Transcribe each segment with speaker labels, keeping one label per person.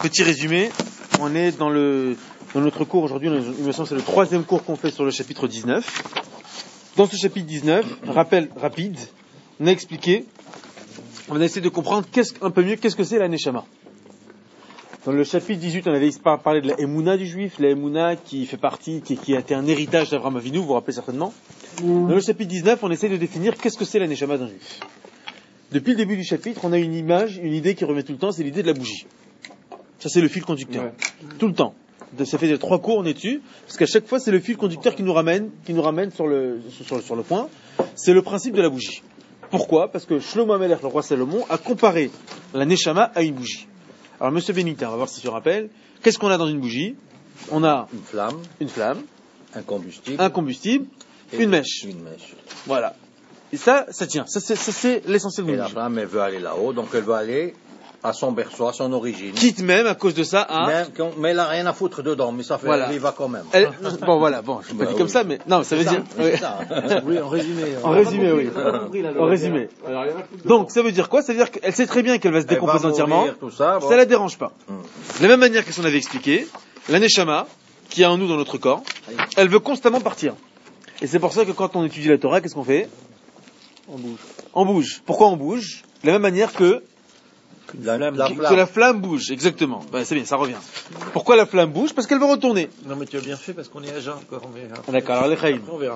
Speaker 1: Petit résumé, on est dans notre cours aujourd'hui, il me semble que c'est le troisième cours qu'on fait sur le chapitre 19. Dans ce chapitre 19, rappel rapide, on a expliqué, on a essayé de comprendre un peu mieux qu'est-ce que c'est la Neshama. Dans le chapitre 18, on avait parlé de la Emouna du juif, la Emouna qui fait partie, qui a été un héritage d'Avraham Avinu, vous vous rappelez certainement. Dans le chapitre 19, on essaie de définir qu'est-ce que c'est la Neshama d'un juif. Depuis le début du chapitre, on a une image, une idée qui revient tout le temps, c'est l'idée de la bougie. Ça, c'est le fil conducteur. Ouais. Tout le temps. Ça fait 3 cours, on est dessus, parce qu'à chaque fois, c'est le fil conducteur qui nous ramène sur le point. C'est le principe de la bougie. Pourquoi ? Parce que Shlomo HaMelech, le roi Salomon, a comparé la Neshama à une bougie. Alors, monsieur Benita, on va voir si tu te rappelles. Qu'est-ce qu'on a dans une bougie ? On a une flamme, un combustible, une mèche. Voilà. Et ça tient. Ça, c'est l'essentiel de la bougie.
Speaker 2: Et la flamme, elle veut aller là-haut, donc elle veut aller à son berceau, à son origine.
Speaker 1: Quitte même, à cause de ça,
Speaker 2: mais elle n'a rien à foutre dedans, mais ça fait,
Speaker 1: voilà.
Speaker 2: Elle y va quand même.
Speaker 1: Je ne pas dit comme ça, mais non, ça veut dire.
Speaker 3: Oui, en résumé.
Speaker 1: En résumé. Donc, ça veut dire quoi ? Ça veut dire qu'elle sait très bien qu'elle va se décomposer entièrement. Ça la dérange pas. De la même manière que ce qu'on avait expliqué, la Neshama, qui est en nous dans notre corps, elle veut constamment partir. Et c'est pour ça que quand on étudie la Torah, qu'est-ce qu'on fait ? On bouge. Pourquoi on bouge ? De la même manière que la flamme bouge, exactement. C'est bien, ça revient. Pourquoi la flamme bouge ? Parce qu'elle veut retourner.
Speaker 3: Non, mais tu as bien fait parce qu'on est à jeun encore.
Speaker 1: D'accord, alors les Chaïm.
Speaker 3: On verra.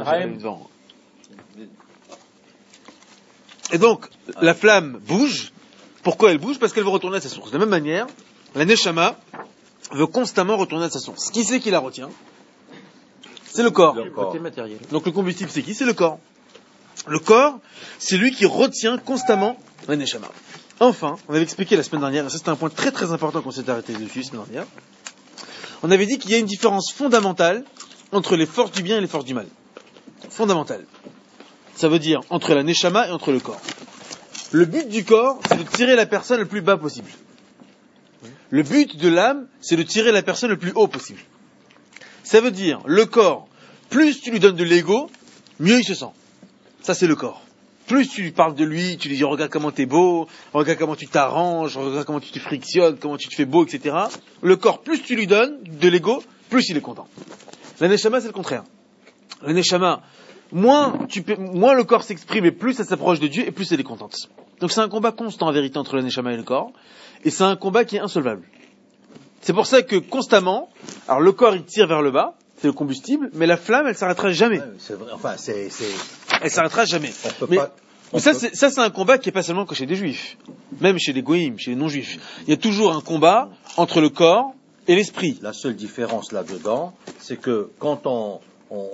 Speaker 1: Et donc, la flamme bouge. Pourquoi elle bouge ? Parce qu'elle veut retourner à sa source. De la même manière, la Neshama veut constamment retourner à sa source. Qui c'est qui la retient ? C'est le corps.
Speaker 3: Le côté matériel.
Speaker 1: Donc le combustible, c'est qui ? C'est le corps. Le corps, c'est lui qui retient constamment la Neshama. Enfin, on avait expliqué la semaine dernière, et ça c'était un point très très important qu'on s'est arrêté dessus la semaine dernière, on avait dit qu'il y a une différence fondamentale entre les forces du bien et les forces du mal. Fondamentale. Ça veut dire entre la Neshama et entre le corps. Le but du corps, c'est de tirer la personne le plus bas possible. Le but de l'âme, c'est de tirer la personne le plus haut possible. Ça veut dire, le corps, plus tu lui donnes de l'ego, mieux il se sent. Ça c'est le corps. Plus tu lui parles de lui, tu lui dis regarde comment t'es beau, regarde comment tu t'arranges, regarde comment tu te frictionnes, comment tu te fais beau, etc. Le corps, plus tu lui donnes de l'ego, plus il est content. La Neshama, c'est le contraire. La Neshama, moins le corps s'exprime et plus ça s'approche de Dieu et plus elle est contente. Donc c'est un combat constant en vérité entre la Neshama et le corps, et c'est un combat qui est insolvable. C'est pour ça que constamment, alors le corps il tire vers le bas, c'est le combustible, mais la flamme elle s'arrêtera jamais.
Speaker 2: Ouais, c'est vrai, enfin
Speaker 1: elle s'arrêtera jamais. Mais ça c'est un combat qui est pas seulement que chez des juifs, même chez les goïms, chez les non-juifs. Il y a toujours un combat entre le corps et l'esprit.
Speaker 2: La seule différence là-dedans, c'est que quand on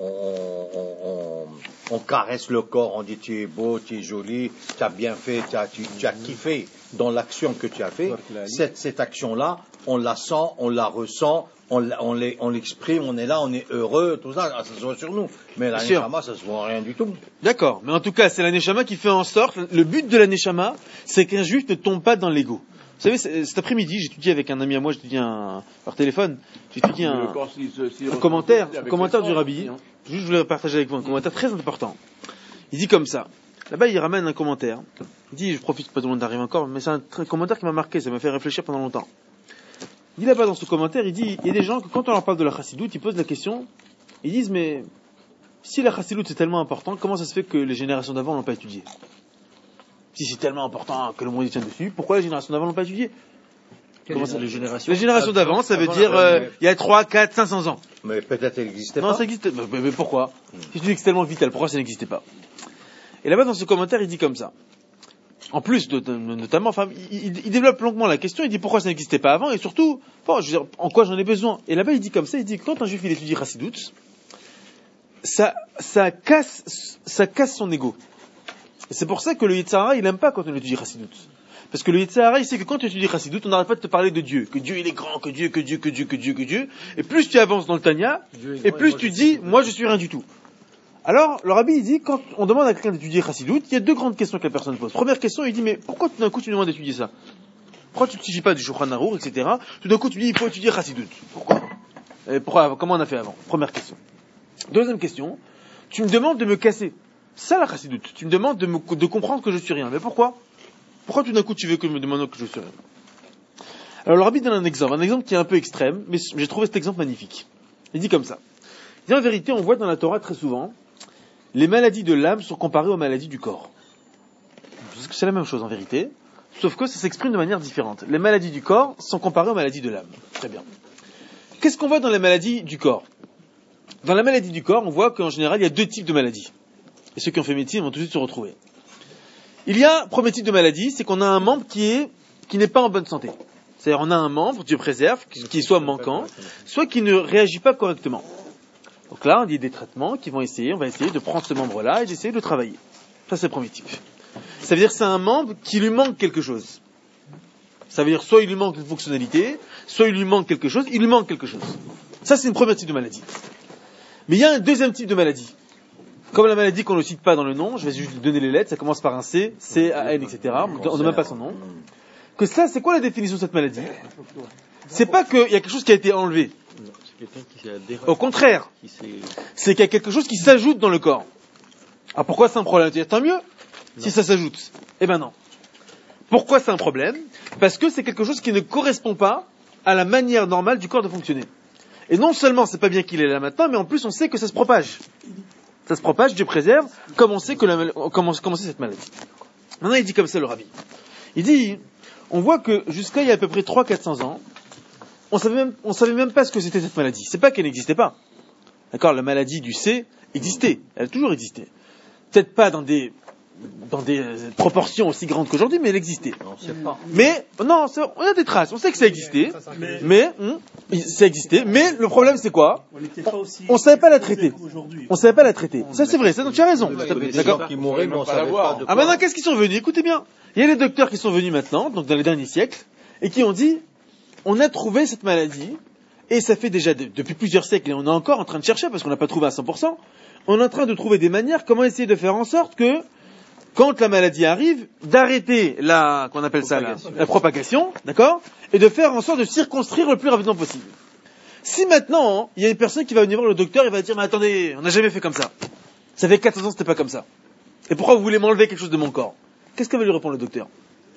Speaker 2: caresse le corps, on dit tu es beau, tu es joli, tu as bien fait, tu as kiffé dans l'action que tu as fait. Cette action-là, on la sent, on la ressent, on l'exprime, on est là, on est heureux, tout ça, ça se voit sur nous. Mais la Neshama, ça se voit rien du tout.
Speaker 1: D'accord, mais en tout cas, c'est la Neshama qui fait en sorte, le but de la Neshama, c'est qu'un juif ne tombe pas dans l'ego. Vous savez, cet après-midi, j'étudie avec un ami à moi, par téléphone, j'étudie un commentaire du Rabbi. Juste, je voulais partager avec vous un commentaire très important. Il dit comme ça. Là-bas, il ramène un commentaire. Il dit, je profite pas de monde d'arriver encore, mais c'est un commentaire qui m'a marqué, ça m'a fait réfléchir pendant longtemps. Il dit là-bas dans ce commentaire, il dit, il y a des gens que quand on leur parle de la chassidoute, ils posent la question, ils disent, mais si la chassidoute c'est tellement important, comment ça se fait que les générations d'avant l'ont pas étudié ? Si c'est tellement important que le monde y tient dessus, pourquoi les générations d'avant l'ont pas étudié ?
Speaker 3: Comment ça, les générations ?
Speaker 1: Les générations d'avant, ça veut dire, il y a 3, 4, 500 ans.
Speaker 2: Mais peut-être elle n'existait pas.
Speaker 1: Non, ça existait. Mais pourquoi ? Si tu dis que c'est tellement vital, pourquoi ça n'existait pas ? Et là-bas, dans ce commentaire, il dit comme ça. En plus, notamment, enfin, il développe longuement la question, il dit pourquoi ça n'existait pas avant, et surtout, bon, je veux dire, en quoi j'en ai besoin. Et là-bas, il dit comme ça, il dit que quand un juif, il étudie Chassidoute, ça casse son ego. Et c'est pour ça que le Yetzer Hara, il aime pas quand on étudie Chassidoute. Parce que le Yetzer Hara, il sait que quand tu étudies Chassidoute, on n'arrête pas de te parler de Dieu. Que Dieu, il est grand, que Dieu. Et plus tu avances dans le Tanya, et plus tu dis, moi, je suis rien du tout. Alors, le Rabbi, il dit, quand on demande à quelqu'un d'étudier Chassidoute, il y a 2 grandes questions que la personne pose. Première question, il dit, mais pourquoi tout d'un coup tu me demandes d'étudier ça ? Pourquoi tu ne suffis pas du Shulchan Arour, etc. Tout d'un coup, tu me dis, il faut étudier Chassidoute. Pourquoi ? Comment on a fait avant ? Première question. Deuxième question, tu me demandes de me casser. C'est ça la Chassidoute. Tu me demandes de comprendre que je suis rien. Mais pourquoi ? Pourquoi tout d'un coup tu veux que je me demande que je suis rien ? Alors le rabbi donne un exemple qui est un peu extrême, mais j'ai trouvé cet exemple magnifique. Il dit comme ça. Il dit en vérité, on voit dans la Torah très souvent, les maladies de l'âme sont comparées aux maladies du corps. C'est la même chose en vérité, sauf que ça s'exprime de manière différente. Les maladies du corps sont comparées aux maladies de l'âme. Très bien. Qu'est-ce qu'on voit dans les maladies du corps? Dans la maladie du corps, on voit qu'en général, il y a deux types de maladies. Et ceux qui ont fait médecine vont tout de suite se retrouver. Il y a, premier type de maladie, c'est qu'on a un membre qui n'est pas en bonne santé. C'est-à-dire, on a un membre, Dieu préserve, qui soit manquant, soit qui ne réagit pas correctement. Donc là, on dit des traitements on va essayer de prendre ce membre-là et d'essayer de travailler. Ça, c'est le premier type. Ça veut dire que c'est un membre qui lui manque quelque chose. Ça veut dire, soit il lui manque une fonctionnalité, soit il lui manque quelque chose, il lui manque quelque chose. Ça, c'est une première type de maladie. Mais il y a un deuxième type de maladie. Comme la maladie qu'on ne cite pas dans le nom, je vais juste donner les lettres, ça commence par un C, C, A, N, etc. On ne donne même pas son nom. Que ça, c'est quoi la définition de cette maladie? C'est pas qu'il y a quelque chose qui a été enlevé. Au contraire, c'est qu'il y a quelque chose qui s'ajoute dans le corps. Alors pourquoi c'est un problème? Tant mieux si ça s'ajoute. Eh ben non. Pourquoi c'est un problème? Parce que c'est quelque chose qui ne correspond pas à la manière normale du corps de fonctionner. Et non seulement c'est pas bien qu'il est là maintenant, mais en plus on sait que ça se propage. Ça se propage, Dieu préserve, comme on sait comment c'est cette maladie. Maintenant il dit comme ça le rabbi. Il dit, on voit que jusqu'à il y a à peu près 300-400 ans, on savait même pas ce que c'était cette maladie. C'est pas qu'elle n'existait pas. D'accord, la maladie du C existait, elle a toujours existé. Peut-être pas dans des proportions aussi grandes qu'aujourd'hui, mais elle existait.
Speaker 2: On ne sait pas.
Speaker 1: Mais, non, on a des traces, on sait que ça existait, mais le problème c'est quoi? On savait pas la traiter. On savait pas la traiter. Ça c'est vrai, ça, donc tu as raison. D'accord?
Speaker 2: Qui mouraient, mais on savait pas de quoi.
Speaker 1: Ah maintenant, qu'est-ce qu'ils sont venus? Écoutez bien. Il y a les docteurs qui sont venus maintenant, donc dans les derniers siècles, et qui ont dit, on a trouvé cette maladie, et ça fait déjà depuis plusieurs siècles, et on est encore en train de chercher, parce qu'on n'a pas trouvé à 100%, on est en train de trouver des manières, comment essayer de faire en sorte que, quand la maladie arrive, d'arrêter la propagation, d'accord, et de faire en sorte de circonscrire le plus rapidement possible. Si maintenant, il y a une personne qui va venir voir le docteur, il va dire, mais attendez, on n'a jamais fait comme ça. Ça fait 400 ans, c'était pas comme ça. Et pourquoi vous voulez m'enlever quelque chose de mon corps? Qu'est-ce que va lui répondre le docteur?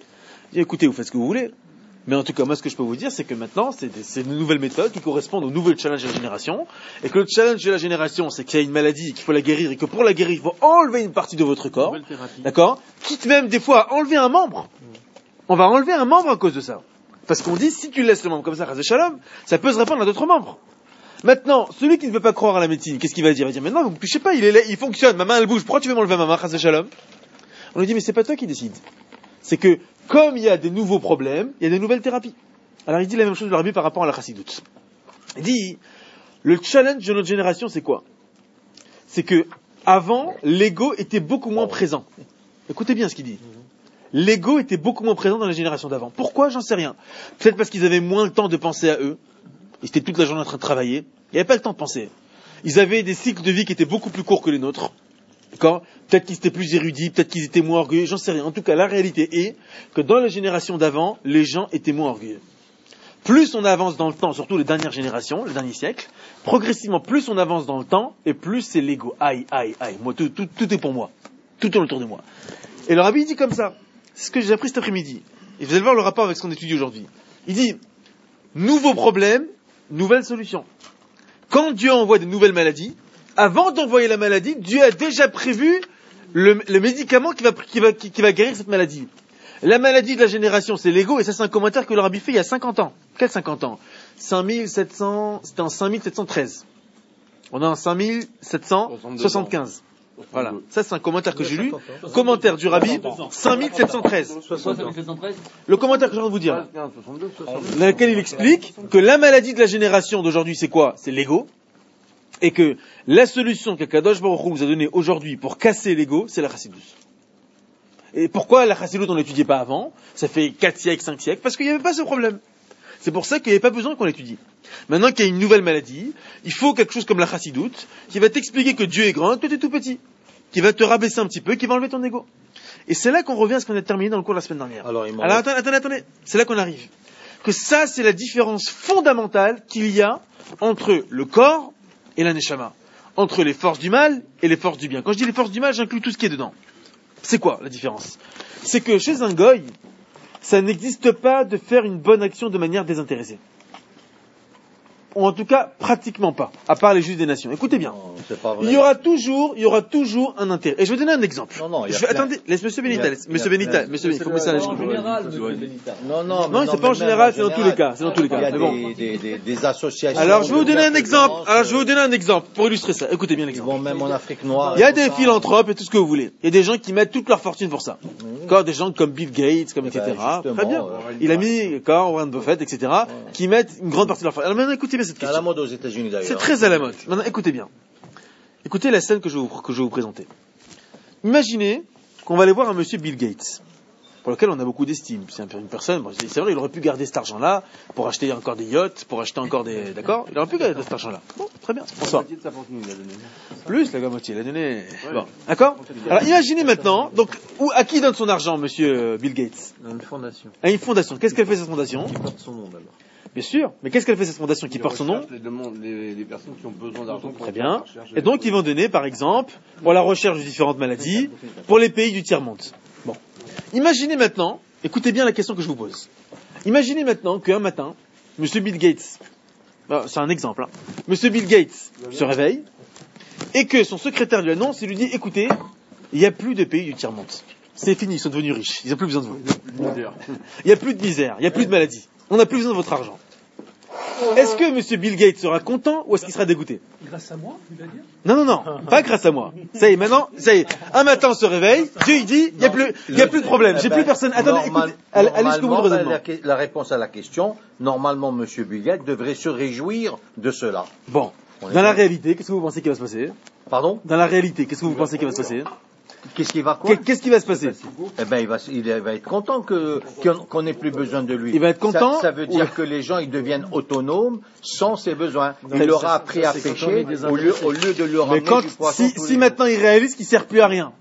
Speaker 1: Il dit, écoutez, vous faites ce que vous voulez. Mais en tout cas, moi, ce que je peux vous dire, c'est que maintenant, c'est de nouvelles méthodes qui correspondent aux nouveaux challenges de la génération. Et que le challenge de la génération, c'est qu'il y a une maladie, qu'il faut la guérir, et que pour la guérir, il faut enlever une partie de votre corps. D'accord? Quitte même, des fois, à enlever un membre. On va enlever un membre à cause de ça. Parce qu'on dit, si tu laisses le membre comme ça, Chas Shalom, ça peut se répandre à d'autres membres. Maintenant, celui qui ne veut pas croire à la médecine, qu'est-ce qu'il va dire? Il va dire, mais non, vous ne touchez pas, il est là, il fonctionne, ma main, elle bouge, pourquoi tu veux m'enlever ma main, Chas Shalom? On lui dit, mais c'est pas toi qui décide. C'est que, comme il y a des nouveaux problèmes, il y a des nouvelles thérapies. Alors il dit la même chose de l'Arabie par rapport à la chassidoute. Il dit, le challenge de notre génération, c'est quoi? C'est que, avant, l'ego était beaucoup moins présent. Écoutez bien ce qu'il dit. L'ego était beaucoup moins présent dans les générations d'avant. Pourquoi? J'en sais rien. Peut-être parce qu'ils avaient moins le temps de penser à eux. Ils étaient toute la journée en train de travailler. Il n'y avait pas le temps de penser. Ils avaient des cycles de vie qui étaient beaucoup plus courts que les nôtres. D'accord? Peut-être qu'ils étaient plus érudits, peut-être qu'ils étaient moins orgueilleux, j'en sais rien. En tout cas, la réalité est que dans les générations d'avant, les gens étaient moins orgueilleux. Plus on avance dans le temps, surtout les dernières générations, les derniers siècles, progressivement, plus on avance dans le temps, et plus c'est l'ego. Aïe, aïe, aïe. Moi, tout est pour moi. Tout tourne autour de moi. Et le rabbi dit comme ça. C'est ce que j'ai appris cet après-midi. Et vous allez voir le rapport avec ce qu'on étudie aujourd'hui. Il dit, nouveau problème, nouvelle solution. Quand Dieu envoie des nouvelles maladies, avant d'envoyer la maladie, Dieu a déjà prévu le médicament qui va guérir cette maladie. La maladie de la génération, c'est l'ego, et ça c'est un commentaire que le rabbi fait il y a 50 ans. Quel 50 ans? 5700, c'était en 5713. On est en 5775. Voilà. Ça c'est un commentaire que j'ai lu. Commentaire du rabbi, 5713. Le commentaire que je viens de vous dire. Dans lequel il explique que la maladie de la génération d'aujourd'hui, c'est quoi? C'est l'ego. Et que la solution qu'Akadosh Baruch Hu nous a donnée aujourd'hui pour casser l'ego, c'est la chassidut. Et pourquoi la chassidut on ne l'étudiait pas avant? Ça fait 4 siècles, 5 siècles, parce qu'il n'y avait pas ce problème. C'est pour ça qu'il n'y avait pas besoin qu'on l'étudie. Maintenant qu'il y a une nouvelle maladie, il faut quelque chose comme la chassidut, qui va t'expliquer que Dieu est grand, que tu es tout petit, qui va te rabaisser un petit peu, qui va enlever ton ego. Et c'est là qu'on revient à ce qu'on a terminé dans le cours de la semaine dernière. Alors attendez, c'est là qu'on arrive. Que ça, c'est la différence fondamentale qu'il y a entre le corps et la neshama, entre les forces du mal et les forces du bien. Quand je dis les forces du mal, j'inclus tout ce qui est dedans. C'est quoi la différence? C'est que chez un goy, ça n'existe pas de faire une bonne action de manière désintéressée. Ou en tout cas, pratiquement pas, à part les juges des nations. Écoutez bien.
Speaker 2: Non, c'est pas vrai.
Speaker 1: Il y aura toujours un intérêt. Et je vais donner un exemple.
Speaker 2: Non, il y a plein.
Speaker 1: Attendez, laisse Monsieur Benita, il faut me laisser aller.
Speaker 2: Non,
Speaker 1: c'est pas en général, c'est dans tous les cas. C'est dans tous les cas.
Speaker 2: Il y a
Speaker 1: Mais bon.
Speaker 2: des associations.
Speaker 1: Alors, je vais vous donner un
Speaker 2: de
Speaker 1: exemple.
Speaker 2: violence,
Speaker 1: Alors, je vais vous donner un exemple pour illustrer ça. Écoutez bien
Speaker 2: Ils
Speaker 1: l'exemple.
Speaker 2: vont même en Afrique noire.
Speaker 1: Il y a
Speaker 2: et tout
Speaker 1: des
Speaker 2: ça.
Speaker 1: philanthropes et tout ce que vous voulez. Il y a des gens qui mettent toute leur fortune pour ça. Encore des gens comme Bill Gates, comme
Speaker 2: Eh ben,
Speaker 1: etc.
Speaker 2: justement,
Speaker 1: Très bien. Il a mis, encore Warren Buffett, etc. qui mettent une grande partie de leur fortune. Alors maintenant, écoutez bien cette
Speaker 2: C'est à la
Speaker 1: question.
Speaker 2: mode aux États-Unis d'ailleurs.
Speaker 1: C'est très à la mode. Maintenant, écoutez bien. Écoutez la scène que je vais vous présenter. Imaginez qu'on va aller voir un monsieur Bill Gates, pour lequel on a beaucoup d'estime. C'est une personne, bon, c'est vrai, il aurait pu garder cet argent-là pour acheter encore des yachts, pour acheter encore des... D'accord? Il aurait pu garder cet argent-là. Bon, très bien. Bonsoir. Plus, la moitié, il a donné... Bon, d'accord? Alors, imaginez maintenant, donc, à qui donne son argent, monsieur Bill Gates?
Speaker 3: Dans une fondation.
Speaker 1: À une fondation. Qu'est-ce qu'elle fait, cette fondation?
Speaker 3: Qui porte son nom d'abord.
Speaker 1: Bien sûr. Mais qu'est-ce qu'elle fait, cette fondation qui porte son nom?
Speaker 4: Les personnes qui ont besoin d'argent.
Speaker 1: Très bien. Et donc, ils vont donner, par exemple, pour la recherche de différentes maladies, pour les pays du tiers-monde. Bon. Imaginez maintenant, écoutez bien la question que je vous pose. Imaginez maintenant qu'un matin, monsieur Bill Gates, c'est un exemple, monsieur Bill Gates se réveille, et que son secrétaire lui annonce, il lui dit, écoutez, il n'y a plus de pays du tiers-monde. C'est fini, ils sont devenus riches. Ils n'ont plus besoin de vous. Il n'y a plus de misère, il n'y a plus de maladie. On n'a plus besoin de votre argent. Est-ce que M. Bill Gates sera content ou est-ce qu'il sera dégoûté?
Speaker 4: Grâce à moi, tu vas dire?
Speaker 1: Non, pas grâce à moi. Ça y est, maintenant, ça y est. Un matin, on se réveille, Dieu il dit, il n'y a plus de problème, j'ai plus personne. Attendez, écoutez, allez jusqu'au bout de raisonnement.
Speaker 2: La réponse à la question, normalement, M. Bill Gates devrait se réjouir de cela.
Speaker 1: Bon, dans la réalité, qu'est-ce que vous pensez qui va se passer?
Speaker 2: Pardon?
Speaker 1: Dans la réalité, qu'est-ce que vous pensez qui va se passer?
Speaker 2: Qu'est-ce qui va quoi?
Speaker 1: Qu'est-ce qui va se passer?
Speaker 2: Eh ben, il va être content qu'on n'ait plus besoin de lui.
Speaker 1: Il va être content.
Speaker 2: Ça veut dire que les gens, ils deviennent autonomes sans ses besoins. Il leur a appris à pêcher au lieu de leur
Speaker 1: Mais
Speaker 2: ramener du poisson.
Speaker 1: si maintenant il réalise qu'il sert plus à rien.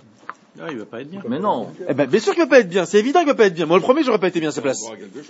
Speaker 3: Ah, il va pas être bien.
Speaker 2: Mais non.
Speaker 1: Eh ben, bien sûr qu'il va pas être bien. C'est évident qu'il va pas être bien. Moi, le premier, j'aurais pas été bien à sa place.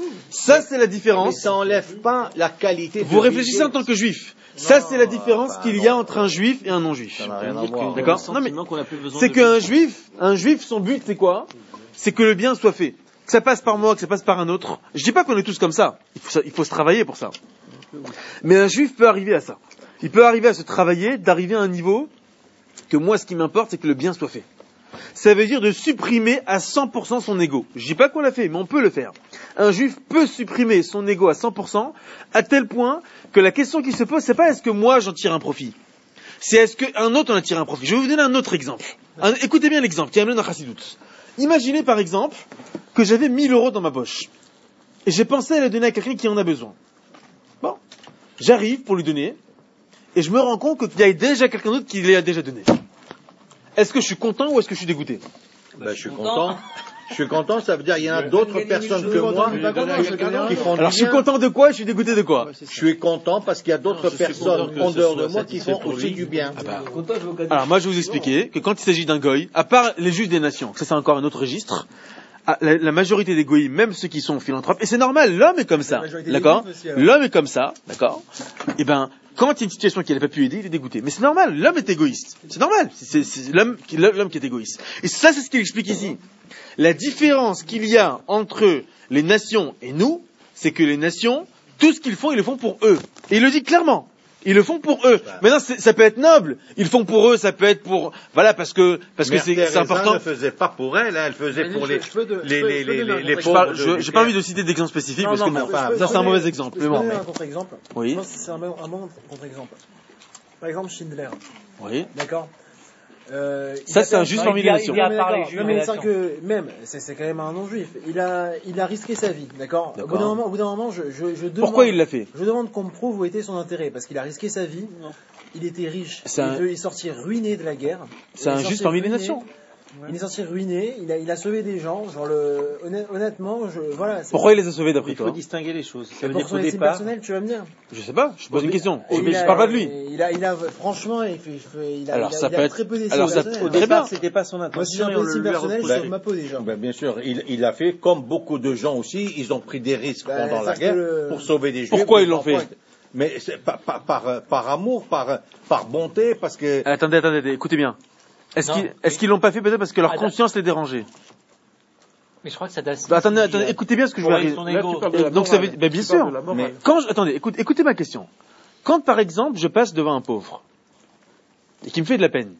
Speaker 1: Ça, c'est la
Speaker 2: Mais
Speaker 1: différence.
Speaker 2: ça enlève pas la qualité.
Speaker 1: Vous réfléchissez en tant que juif. Ça, c'est la différence qu'il y a entre un juif et un non-juif.
Speaker 2: Ça n'a rien à voir.
Speaker 1: D'accord? Non, mais
Speaker 3: qu'on a plus besoin
Speaker 1: c'est
Speaker 3: de
Speaker 1: qu'un juif, son but, c'est quoi? C'est que le bien soit fait. Que ça passe par moi, que ça passe par un autre. Je dis pas qu'on est tous comme ça. Il faut se travailler pour ça. Mais un juif peut arriver à ça. Il peut arriver à se travailler, d'arriver à un niveau que moi, ce qui m'importe, c'est que le bien soit fait. Ça veut dire de supprimer à 100% son ego. Je dis pas qu'on l'a fait, mais on peut le faire. Un juif peut supprimer son ego à 100%, à tel point que la question qui se pose, c'est pas est-ce que moi j'en tire un profit. C'est est-ce qu'un autre en a tiré un profit. Je vais vous donner un autre exemple. Écoutez bien l'exemple qui amène dans Chassidoute. Imaginez par exemple que j'avais 1000 euros dans ma poche. Et j'ai pensé à les donner à quelqu'un qui en a besoin. Bon. J'arrive pour lui donner, et je me rends compte qu'il y a déjà quelqu'un d'autre qui les a déjà donnés. Est-ce que je suis content ou est-ce que je suis dégoûté?
Speaker 2: Ben, je suis content. Je suis content, ça veut dire qu'il y en a d'autres personnes que moi qui font
Speaker 1: Alors
Speaker 2: du
Speaker 1: je suis
Speaker 2: bien.
Speaker 1: content de quoi et je suis dégoûté de quoi?
Speaker 2: Je suis content parce qu'il y a d'autres personnes en dehors de moi qui font aussi du bien.
Speaker 1: Alors moi je vais vous expliquer que quand il s'agit d'un goy, à part les juges des nations, ça c'est encore un autre registre, la majorité des goyis, même ceux qui sont philanthropes, et c'est normal, l'homme est comme ça, d'accord? L'homme est comme ça, d'accord? Et ben, quand il y a une situation qu'il n'a pas pu aider, il est dégoûté. Mais c'est normal, l'homme est égoïste. C'est normal, c'est l'homme qui est égoïste. Et ça, c'est ce qu'il explique ici. La différence qu'il y a entre les nations et nous, c'est que les nations, tout ce qu'ils font, ils le font pour eux. Et il le dit clairement. Ils le font pour eux. Maintenant, ça peut être noble. Ils le font pour eux, ça peut être pour, voilà, parce que c'est important.
Speaker 2: Elle ne faisait pas pour elle, elle faisait pour les
Speaker 1: Je
Speaker 2: pauvres.
Speaker 1: j'ai pas envie de citer d'exemples spécifiques parce que ça c'est un mauvais exemple.
Speaker 5: Je peux donner un contre-exemple.
Speaker 1: Oui.
Speaker 5: Je pense que c'est un bon contre-exemple. Par exemple, Schindler.
Speaker 1: Oui.
Speaker 5: D'accord.
Speaker 1: Ça, c'est un juste parmi les nations.
Speaker 5: Il a parlé que même, c'est quand même un non-juif. Il a risqué sa vie, d'accord. Au bout d'un moment, je demande.
Speaker 1: Pourquoi il l'a fait?
Speaker 5: Je demande qu'on me prouve où était son intérêt, parce qu'il a risqué sa vie. Il était riche. Il est sorti ruiné de la guerre.
Speaker 1: C'est un juste parmi les nations.
Speaker 5: Il est sorti ruiné. Il a sauvé des gens. Genre honnêtement, voilà.
Speaker 1: Pourquoi il les a sauvés d'après
Speaker 3: Il faut
Speaker 1: toi?
Speaker 3: distinguer les choses. Ça veut
Speaker 5: Pour
Speaker 3: dire
Speaker 5: son
Speaker 3: qu'au
Speaker 5: estime
Speaker 3: départ,
Speaker 5: personnelle, tu vas me dire.
Speaker 1: Je sais pas. Je pose une question.
Speaker 5: Et
Speaker 1: Je parle pas de lui.
Speaker 5: Franchement, il a
Speaker 1: Alors, ça peut être-
Speaker 5: très peu d'estime
Speaker 1: alors, ça-
Speaker 5: personnelle.
Speaker 3: au
Speaker 1: Très
Speaker 3: départ,
Speaker 1: bien.
Speaker 3: c'était pas son
Speaker 5: Moi, si j'ai
Speaker 3: intention
Speaker 5: un
Speaker 3: et
Speaker 5: peu
Speaker 3: on
Speaker 5: d'estime
Speaker 3: le lui a
Speaker 5: personnelle, je
Speaker 3: reproché.
Speaker 5: sauve ma peau déjà.
Speaker 2: Ben, bien sûr, il a fait comme beaucoup de gens aussi, ils ont pris des risques pendant la guerre pour sauver des juifs.
Speaker 1: Pourquoi ils l'ont fait?
Speaker 2: Mais c'est par amour, par bonté, parce que
Speaker 1: Attendez, écoutez bien. Est-ce qu'ils l'ont pas fait peut-être parce que leur conscience les dérangeait?
Speaker 6: Mais je crois que ça doit.
Speaker 1: Attendez, écoutez bien ce que je veux
Speaker 6: Pour
Speaker 1: dire.
Speaker 6: son
Speaker 3: Là, tu
Speaker 6: ego.
Speaker 3: parles de la
Speaker 1: Donc ça veut,
Speaker 3: morale.
Speaker 1: bien
Speaker 3: Tu parles
Speaker 1: sûr.
Speaker 3: de la morale.
Speaker 1: Mais attendez, écoutez ma question. Quand par exemple je passe devant un pauvre et qui me fait de la peine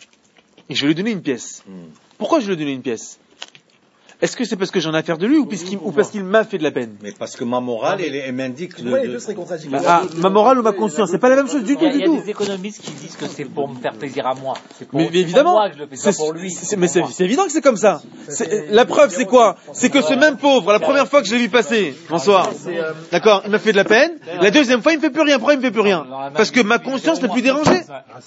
Speaker 1: et je vais lui donner une pièce. Pourquoi je vais lui donner une pièce? Est-ce que c'est parce que j'en ai affaire de lui ou parce qu'il m'a fait de la peine?
Speaker 2: Mais parce que ma morale, elle m'indique
Speaker 5: Pourquoi les deux seraient contradictoires?
Speaker 1: Ma morale ou ma conscience, c'est pas la même chose du
Speaker 6: Il y a
Speaker 1: tout.
Speaker 6: des économistes qui disent que c'est pour me faire plaisir à moi. C'est pour,
Speaker 1: Mais
Speaker 6: c'est pour
Speaker 1: évidemment,
Speaker 6: moi que je le fais, c'est pas pour lui.
Speaker 1: mais c'est évident que c'est comme ça. La preuve, c'est quoi? C'est que ce même pauvre, la première fois que je l'ai vu passer, bonsoir, d'accord, il m'a fait de la peine. La deuxième fois, il me fait plus rien. Pourquoi il me fait plus rien? Parce que ma conscience n'est plus dérangée.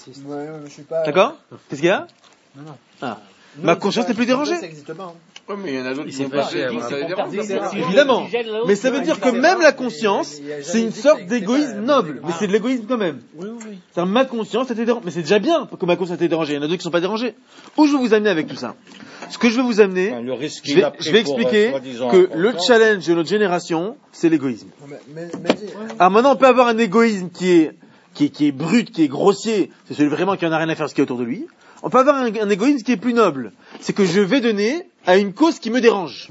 Speaker 1: D'accord? Qu'est-ce qu'il y a? Ah. Ma conscience n'est plus dérangée.
Speaker 5: Ça n'existe pas.
Speaker 4: Ouais, mais il y en a d'autres qui
Speaker 3: C'est
Speaker 4: sont
Speaker 3: pas
Speaker 4: pas
Speaker 3: cher,
Speaker 4: ça les
Speaker 6: c'est pour
Speaker 4: dérange.
Speaker 6: faire plaisir.
Speaker 1: Évidemment.
Speaker 6: Si gêne l'autre,
Speaker 1: Mais ça veut dire que même la conscience, c'est une sorte d'égoïsme noble. Mais c'est de l'égoïsme quand même.
Speaker 5: Oui.
Speaker 1: C'est-à-dire, ma conscience était dérangée. Mais c'est déjà bien que ma conscience était dérangée. Il y en a d'autres qui ne sont pas dérangés. Où je vais vous amener avec tout ça? Ce que je vais vous amener,
Speaker 2: le risque
Speaker 1: je
Speaker 2: qu'il a
Speaker 1: vais,
Speaker 2: pris
Speaker 1: je vais
Speaker 2: pour,
Speaker 1: expliquer
Speaker 2: soi-disant,
Speaker 1: que le
Speaker 2: confiance.
Speaker 1: challenge de notre génération, c'est l'égoïsme.
Speaker 5: Mais
Speaker 1: Alors maintenant, on peut avoir un égoïsme qui est brut, qui est grossier. C'est celui vraiment qui en a rien à faire de ce qui est autour de lui. On peut avoir un égoïsme qui est plus noble. C'est que je vais donner à une cause qui me dérange.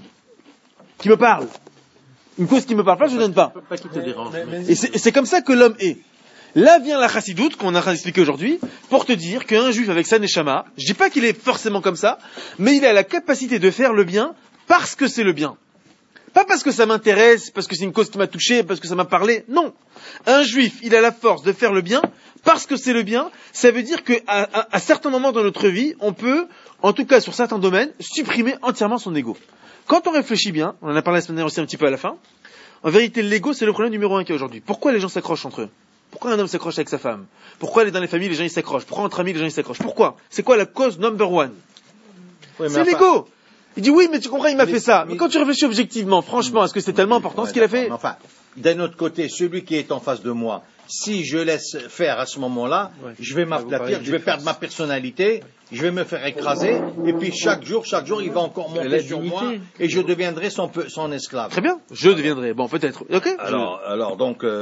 Speaker 1: Qui me parle. Une cause qui me parle pas, je ne donne pas.
Speaker 3: Pas qui te dérange.
Speaker 1: Et c'est comme ça que l'homme est. Là vient la chassidoute qu'on est en train d'expliquer aujourd'hui pour te dire qu'un juif avec sa neshama, je dis pas qu'il est forcément comme ça, mais il a la capacité de faire le bien parce que c'est le bien. Pas parce que ça m'intéresse, parce que c'est une cause qui m'a touché, parce que ça m'a parlé. Non. Un juif, il a la force de faire le bien parce que c'est le bien. Ça veut dire qu'à certains moments dans notre vie, on peut, en tout cas sur certains domaines, supprimer entièrement son ego. Quand on réfléchit bien, on en a parlé la semaine dernière aussi un petit peu à la fin, en vérité, l'ego, c'est le problème numéro 1 qu'il y a aujourd'hui. Pourquoi les gens s'accrochent entre eux? Pourquoi un homme s'accroche avec sa femme? Pourquoi dans les familles, les gens ils s'accrochent? Pourquoi entre amis, les gens ils s'accrochent? Pourquoi? C'est quoi la cause number one?
Speaker 2: Oui, mais
Speaker 1: C'est
Speaker 2: enfin,
Speaker 1: l'ego. Il dit oui, mais tu comprends, il m'a fait ça.
Speaker 2: mais-
Speaker 1: Mais quand tu réfléchis objectivement, franchement, est-ce que c'est tellement important ce qu'il a fait?
Speaker 2: Mais enfin, d'un autre côté, celui qui est en face de moi, si je laisse faire à ce moment-là, je vais m'aplatir, je vais perdre ma personnalité, je vais me faire écraser, et puis chaque jour, il va encore monter sur moi, et je deviendrai son esclave.
Speaker 1: Très bien, je deviendrai. Bon, peut-être. Ok.
Speaker 2: Alors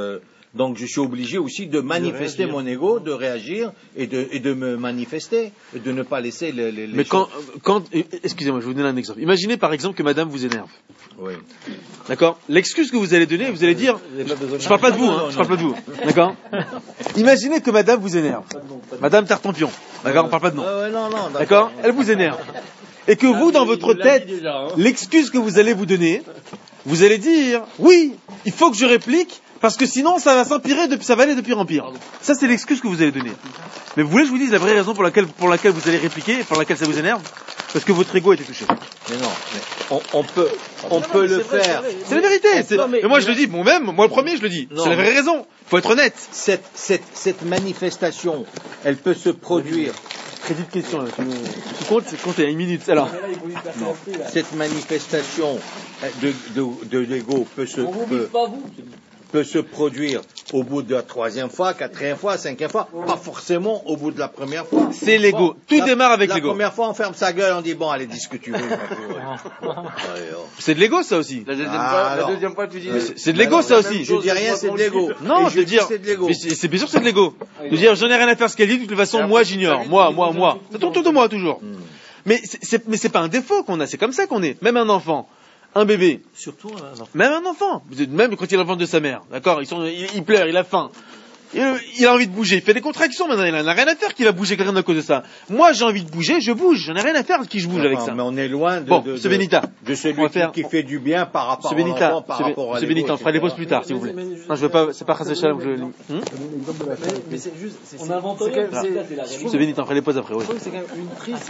Speaker 2: donc je suis obligé aussi de manifester mon ego, de réagir et de me manifester et de ne pas laisser les
Speaker 1: Mais
Speaker 2: choses.
Speaker 1: excusez-moi, je vais vous donner un exemple. Imaginez par exemple que madame vous énerve.
Speaker 2: Oui.
Speaker 1: D'accord? L'excuse que vous allez donner, vous allez dire, je parle pas de vous, hein, je parle pas de vous. D'accord? Imaginez que madame vous énerve. Madame Tartampion. D'accord? On parle pas de nom.
Speaker 2: Non,
Speaker 1: D'accord? Elle vous énerve. Et que vous, dans votre tête, l'excuse que vous allez vous donner, vous allez dire, oui, il faut que je réplique, parce que sinon ça va s'empirer, ça va aller de pire en pire. Ça, c'est l'excuse que vous allez donner. Mais vous voulez que je vous dise la vraie raison pour laquelle vous allez répliquer, et pour laquelle ça vous énerve? Parce que votre ego a été touché.
Speaker 2: Mais non, mais on peut le faire.
Speaker 1: C'est la vérité. Mais moi je le dis, moi le premier je le dis.
Speaker 2: Non,
Speaker 1: C'est la vraie raison. Faut être honnête.
Speaker 2: Cette manifestation, elle peut se produire.
Speaker 1: Très vite question là. Tu comptes à une minute. Alors.
Speaker 2: Cette manifestation de l'ego peut se produire au bout de la troisième fois, quatrième fois, cinquième fois, pas forcément au bout de la première fois.
Speaker 1: C'est l'ego. Tout démarre avec l'ego.
Speaker 2: La première fois, on ferme sa gueule, on dit bon, allez, dis ce que tu veux.
Speaker 1: C'est de l'ego ça aussi.
Speaker 4: La deuxième fois, tu dis.
Speaker 1: C'est de l'ego ça aussi.
Speaker 2: Je dis rien, c'est de l'ego.
Speaker 1: Non,
Speaker 2: Et
Speaker 1: je veux dire,
Speaker 2: c'est de l'ego.
Speaker 1: mais c'est bien sûr que c'est de l'ego. De dire j'en ai rien à faire ce qu'elle dit, de toute façon moi j'ignore. Moi. Ça tourne autour de moi toujours. Mais c'est pas un défaut qu'on a, c'est comme ça qu'on est. Même un enfant, un bébé,
Speaker 3: Surtout un enfant.
Speaker 1: même un enfant, même quand il est l'enfant de sa mère, d'accord, il pleure, il a faim. Il a envie de bouger, il fait des contractions maintenant, il n'a rien à faire qu'il va bouger quelqu'un à cause de ça. Moi j'ai envie de bouger, je bouge, j'en ai rien à faire qui je bouge avec ça.
Speaker 2: Mais on est loin
Speaker 1: Bon, ce Benita.
Speaker 2: de celui
Speaker 1: On va faire-
Speaker 2: qui fait du bien par rapport
Speaker 1: Ce
Speaker 2: à
Speaker 1: Benita,
Speaker 2: l'enfant, par rapport à
Speaker 1: ce
Speaker 2: l'ego,
Speaker 1: Benita, on fera les
Speaker 2: etc.
Speaker 1: pauses plus tard, s'il vous plaît. Non, je veux pas, c'est pas Khasé Shalom que je...
Speaker 5: Mais c'est juste.
Speaker 6: On invente
Speaker 5: c'est
Speaker 6: rien,
Speaker 5: quand même-
Speaker 6: ça, c'est la
Speaker 5: je
Speaker 6: réalité.
Speaker 5: trouve-
Speaker 1: Ce Benita, on fera les pauses après, oui.
Speaker 5: Je trouve que c'est quand même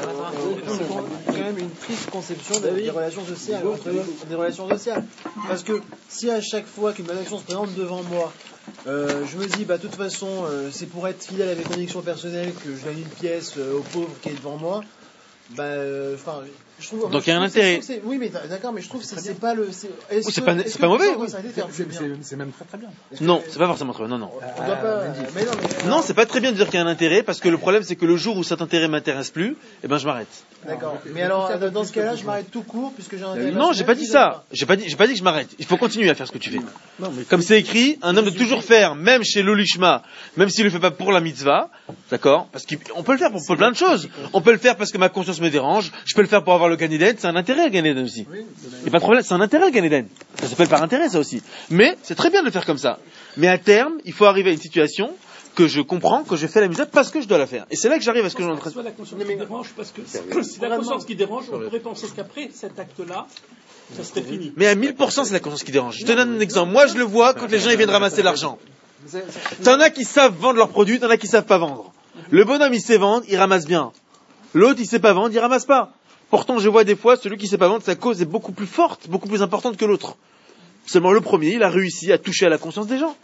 Speaker 5: une triste conception des relations sociales. Des relations sociales. Parce que si à chaque fois qu'une action se présente devant moi, je me dis, bah, de toute façon, c'est pour être fidèle à mes convictions personnelles que je donne une pièce au pauvre qui est devant moi, bah, enfin, je trouve.
Speaker 1: Donc il y a un intérêt.
Speaker 5: Oui, mais d'accord, mais je trouve que c'est pas le.
Speaker 1: Oui, c'est pas mauvais, oui.
Speaker 5: C'est même très très bien.
Speaker 1: Non, c'est pas forcément très bien, non.
Speaker 5: On doit pas. Mais non, mais.
Speaker 1: Non, c'est pas très bien de dire qu'il y a un intérêt, parce que le problème c'est que le jour où cet intérêt m'intéresse plus, eh ben je m'arrête.
Speaker 5: D'accord. Mais alors, dans ce cas-là, je m'arrête tout court puisque j'ai un intérêt.
Speaker 1: Non, j'ai pas dit ça. J'ai pas dit que je m'arrête. Il faut continuer à faire ce que tu fais. Comme c'est écrit, un homme doit toujours faire, même chez l'Olishma, même s'il le fait pas pour la mitzvah, d'accord? Parce qu'on peut le faire pour plein de choses. On peut le faire parce que ma conscience me dérange. Je peux le faire pour avoir le Gan Eden, c'est un intérêt le Gan Eden aussi. Il n'y a pas de problème, c'est un intérêt le Gan Eden. Ça s'appelle par intérêt ça aussi. Mais c'est très bien de le faire comme ça. Mais à terme, il faut arriver à une situation que je comprends, que je fais la mitzvah parce que je dois la faire. Et c'est là que j'arrive à ce que je
Speaker 7: C'est soit la conscience qui dérange, parce que si la conscience qui dérange, on pourrait penser qu'après cet acte-là, ça serait fini.
Speaker 1: Mais à 1000%, c'est la conscience qui dérange. Je te donne un exemple. Moi, je le vois quand les gens ils viennent ramasser l'argent. T'en as qui savent vendre leurs produits, t'en as qui savent pas vendre. Le bonhomme, il sait vendre, il ramasse bien. L'autre, il sait pas vendre, il ramasse pas. Pourtant, je vois des fois, celui qui sait pas vendre, sa cause est beaucoup plus forte, beaucoup plus importante que l'autre. Seulement le premier, il a réussi à toucher à la conscience des gens.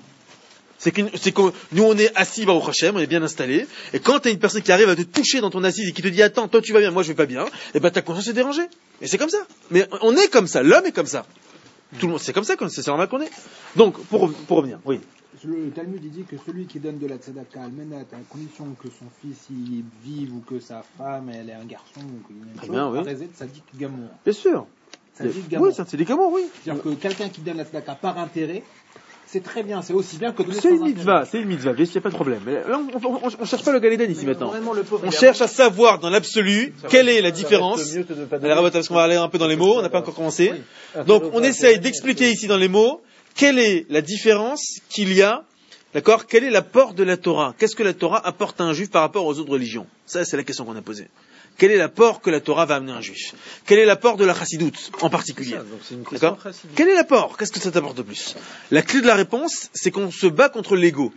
Speaker 1: C'est que nous, on est assis, au Hachem, on est bien installé, et quand t'as une personne qui arrive à te toucher dans ton assise et qui te dit, attends, toi tu vas bien, moi je vais pas bien, et ben ta conscience est dérangée. Et c'est comme ça. Mais on est comme ça, l'homme est comme ça. Tout le monde, c'est comme ça, c'est normal qu'on est. Donc, pour revenir, oui.
Speaker 8: Le Talmud il dit que celui qui donne de la tzedaka al-menat à condition que son fils y vive ou que sa femme elle est un garçon ou qu'il y a une chose, Arezet Tzadik Gamour.
Speaker 1: Bien sûr.
Speaker 8: Tzadik Gamour.
Speaker 1: Oui, c'est un Tzadik Gamour, oui.
Speaker 8: C'est-à-dire que quelqu'un qui donne la tzedaka par intérêt, c'est très bien, c'est aussi bien que donner
Speaker 1: c'est
Speaker 8: sans
Speaker 1: une mitzvah,
Speaker 8: intérêt.
Speaker 1: c'est une mitzvah, il n'y a pas de problème. Mais là, on cherche pas le Gan Eden ici maintenant.
Speaker 5: Le pauvre,
Speaker 1: On cherche à savoir dans l'absolu quelle est la différence. Parce qu'on va aller un peu dans les mots, on n'a pas encore commencé. Donc on essaye d'expliquer ici dans les mots quelle est la différence qu'il y a, d'accord? Quel est l'apport de la Torah? Qu'est-ce que la Torah apporte à un juif par rapport aux autres religions? Ça, c'est la question qu'on a posée. Quel est l'apport que la Torah va amener à un juif? Quel est l'apport de la chassidoute en particulier? D'accord? Quel est l'apport? Qu'est-ce que ça t'apporte de plus? La clé de la réponse, c'est qu'on se bat contre l'ego.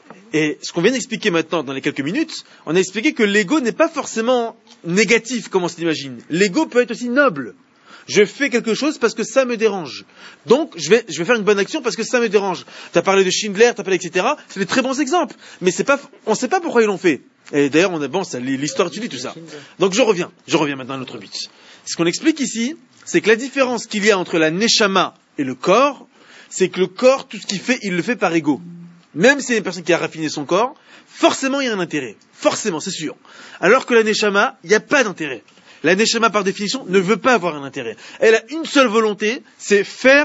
Speaker 1: Et ce qu'on vient d'expliquer maintenant dans les quelques minutes, on a expliqué que l'ego n'est pas forcément négatif comme on s'imagine. L'ego peut être aussi noble. Je fais quelque chose parce que ça me dérange. Donc, je vais faire une bonne action parce que ça me dérange. Tu as parlé de Schindler, tu as parlé, etc. C'est des très bons exemples. Mais on ne sait pas pourquoi ils l'ont fait. Et d'ailleurs, l'histoire étudie tout ça. Donc, je reviens maintenant à notre but. Ce qu'on explique ici, c'est que la différence qu'il y a entre la neshama et le corps, c'est que le corps, tout ce qu'il fait, il le fait par ego. Même si c'est une personne qui a raffiné son corps, forcément, il y a un intérêt. Forcément, c'est sûr. Alors que la neshama, il n'y a pas d'intérêt. La neshama, par définition, ne veut pas avoir un intérêt. Elle a une seule volonté, c'est faire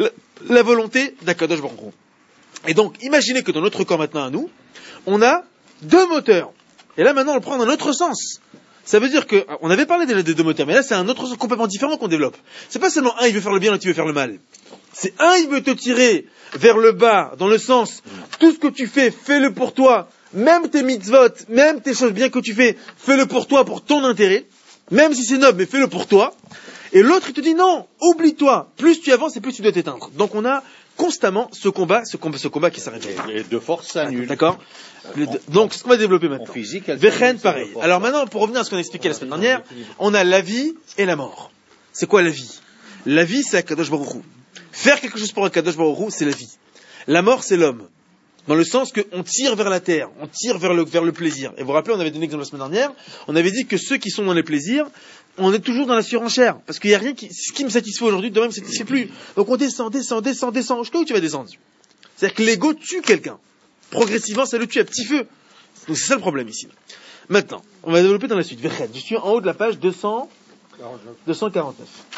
Speaker 1: la volonté d'Akadosh Baruch Hu. Et donc, imaginez que dans notre corps maintenant à nous, on a deux moteurs. Et là, maintenant, on le prend dans l'autre sens. Ça veut dire que, on avait parlé déjà des deux moteurs, mais là, c'est un autre sens complètement différent qu'on développe. C'est pas seulement un, il veut faire le bien, l'autre, il veut faire le mal. C'est un, il veut te tirer vers le bas, dans le sens, tout ce que tu fais, fais-le pour toi. Même tes mitzvot, même tes choses bien que tu fais, fais-le pour toi, pour ton intérêt. Même si c'est noble, mais fais-le pour toi. Et l'autre, il te dit non, oublie-toi. Plus tu avances et plus tu dois t'éteindre. Donc on a constamment ce combat qui s'arrête.
Speaker 2: Les deux forces s'annulent.
Speaker 1: D'accord? Donc ce qu'on va développer maintenant.
Speaker 2: En physique,
Speaker 1: Vechen, pareil. Alors maintenant, pour revenir à ce qu'on a expliqué la semaine dernière, on a la vie et la mort. C'est quoi la vie? La vie, c'est Akadosh Baruch Hu. Faire quelque chose pour Akadosh Baruch Hu, c'est la vie. La mort, c'est l'homme. Dans le sens qu'on tire vers la terre, on tire vers le plaisir. Et vous vous rappelez, on avait donné l'exemple la semaine dernière, on avait dit que ceux qui sont dans les plaisirs, on est toujours dans la surenchère. Parce qu'il n'y a rien ce qui me satisfait aujourd'hui, demain ne me satisfait plus. Donc on descend. Jusqu'à où tu vas descendre? C'est-à-dire que l'ego tue quelqu'un. Progressivement, ça le tue à petit feu. Donc c'est ça le problème ici. Maintenant, on va développer dans la suite. Je suis en haut de la page 249.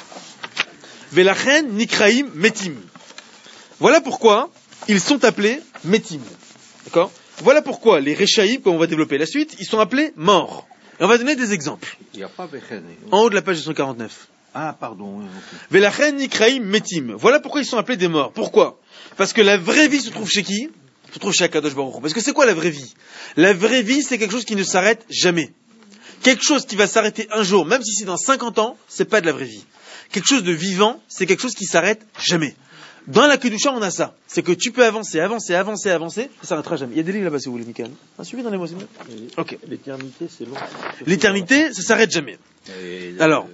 Speaker 1: Velachen nikraim metim. Voilà pourquoi ils sont appelés metim. D'accord? Voilà pourquoi les Rechaïm, comme on va développer la suite, ils sont appelés morts. Et on va donner des exemples.
Speaker 2: Il n'y a pas Vechen.
Speaker 1: En haut de la page 249.
Speaker 2: Ah, pardon.
Speaker 1: Velachen nikraim metim. Voilà pourquoi ils sont appelés des morts. Pourquoi? Parce que la vraie vie se trouve chez qui? Se trouve chez Akadosh Baruch Hu. Parce que c'est quoi la vraie vie? La vraie vie, c'est quelque chose qui ne s'arrête jamais. Quelque chose qui va s'arrêter un jour, même si c'est dans 50 ans, c'est pas de la vraie vie. Quelque chose de vivant, c'est quelque chose qui s'arrête jamais. Dans la Kedusha, on a ça. C'est que tu peux avancer, ça s'arrêtera jamais. Il y a des livres là-bas si vous voulez, Michael. Suivez dans les mots, c'est bien. Ok.
Speaker 3: L'éternité, c'est long.
Speaker 1: L'éternité, ça s'arrête jamais. Alors.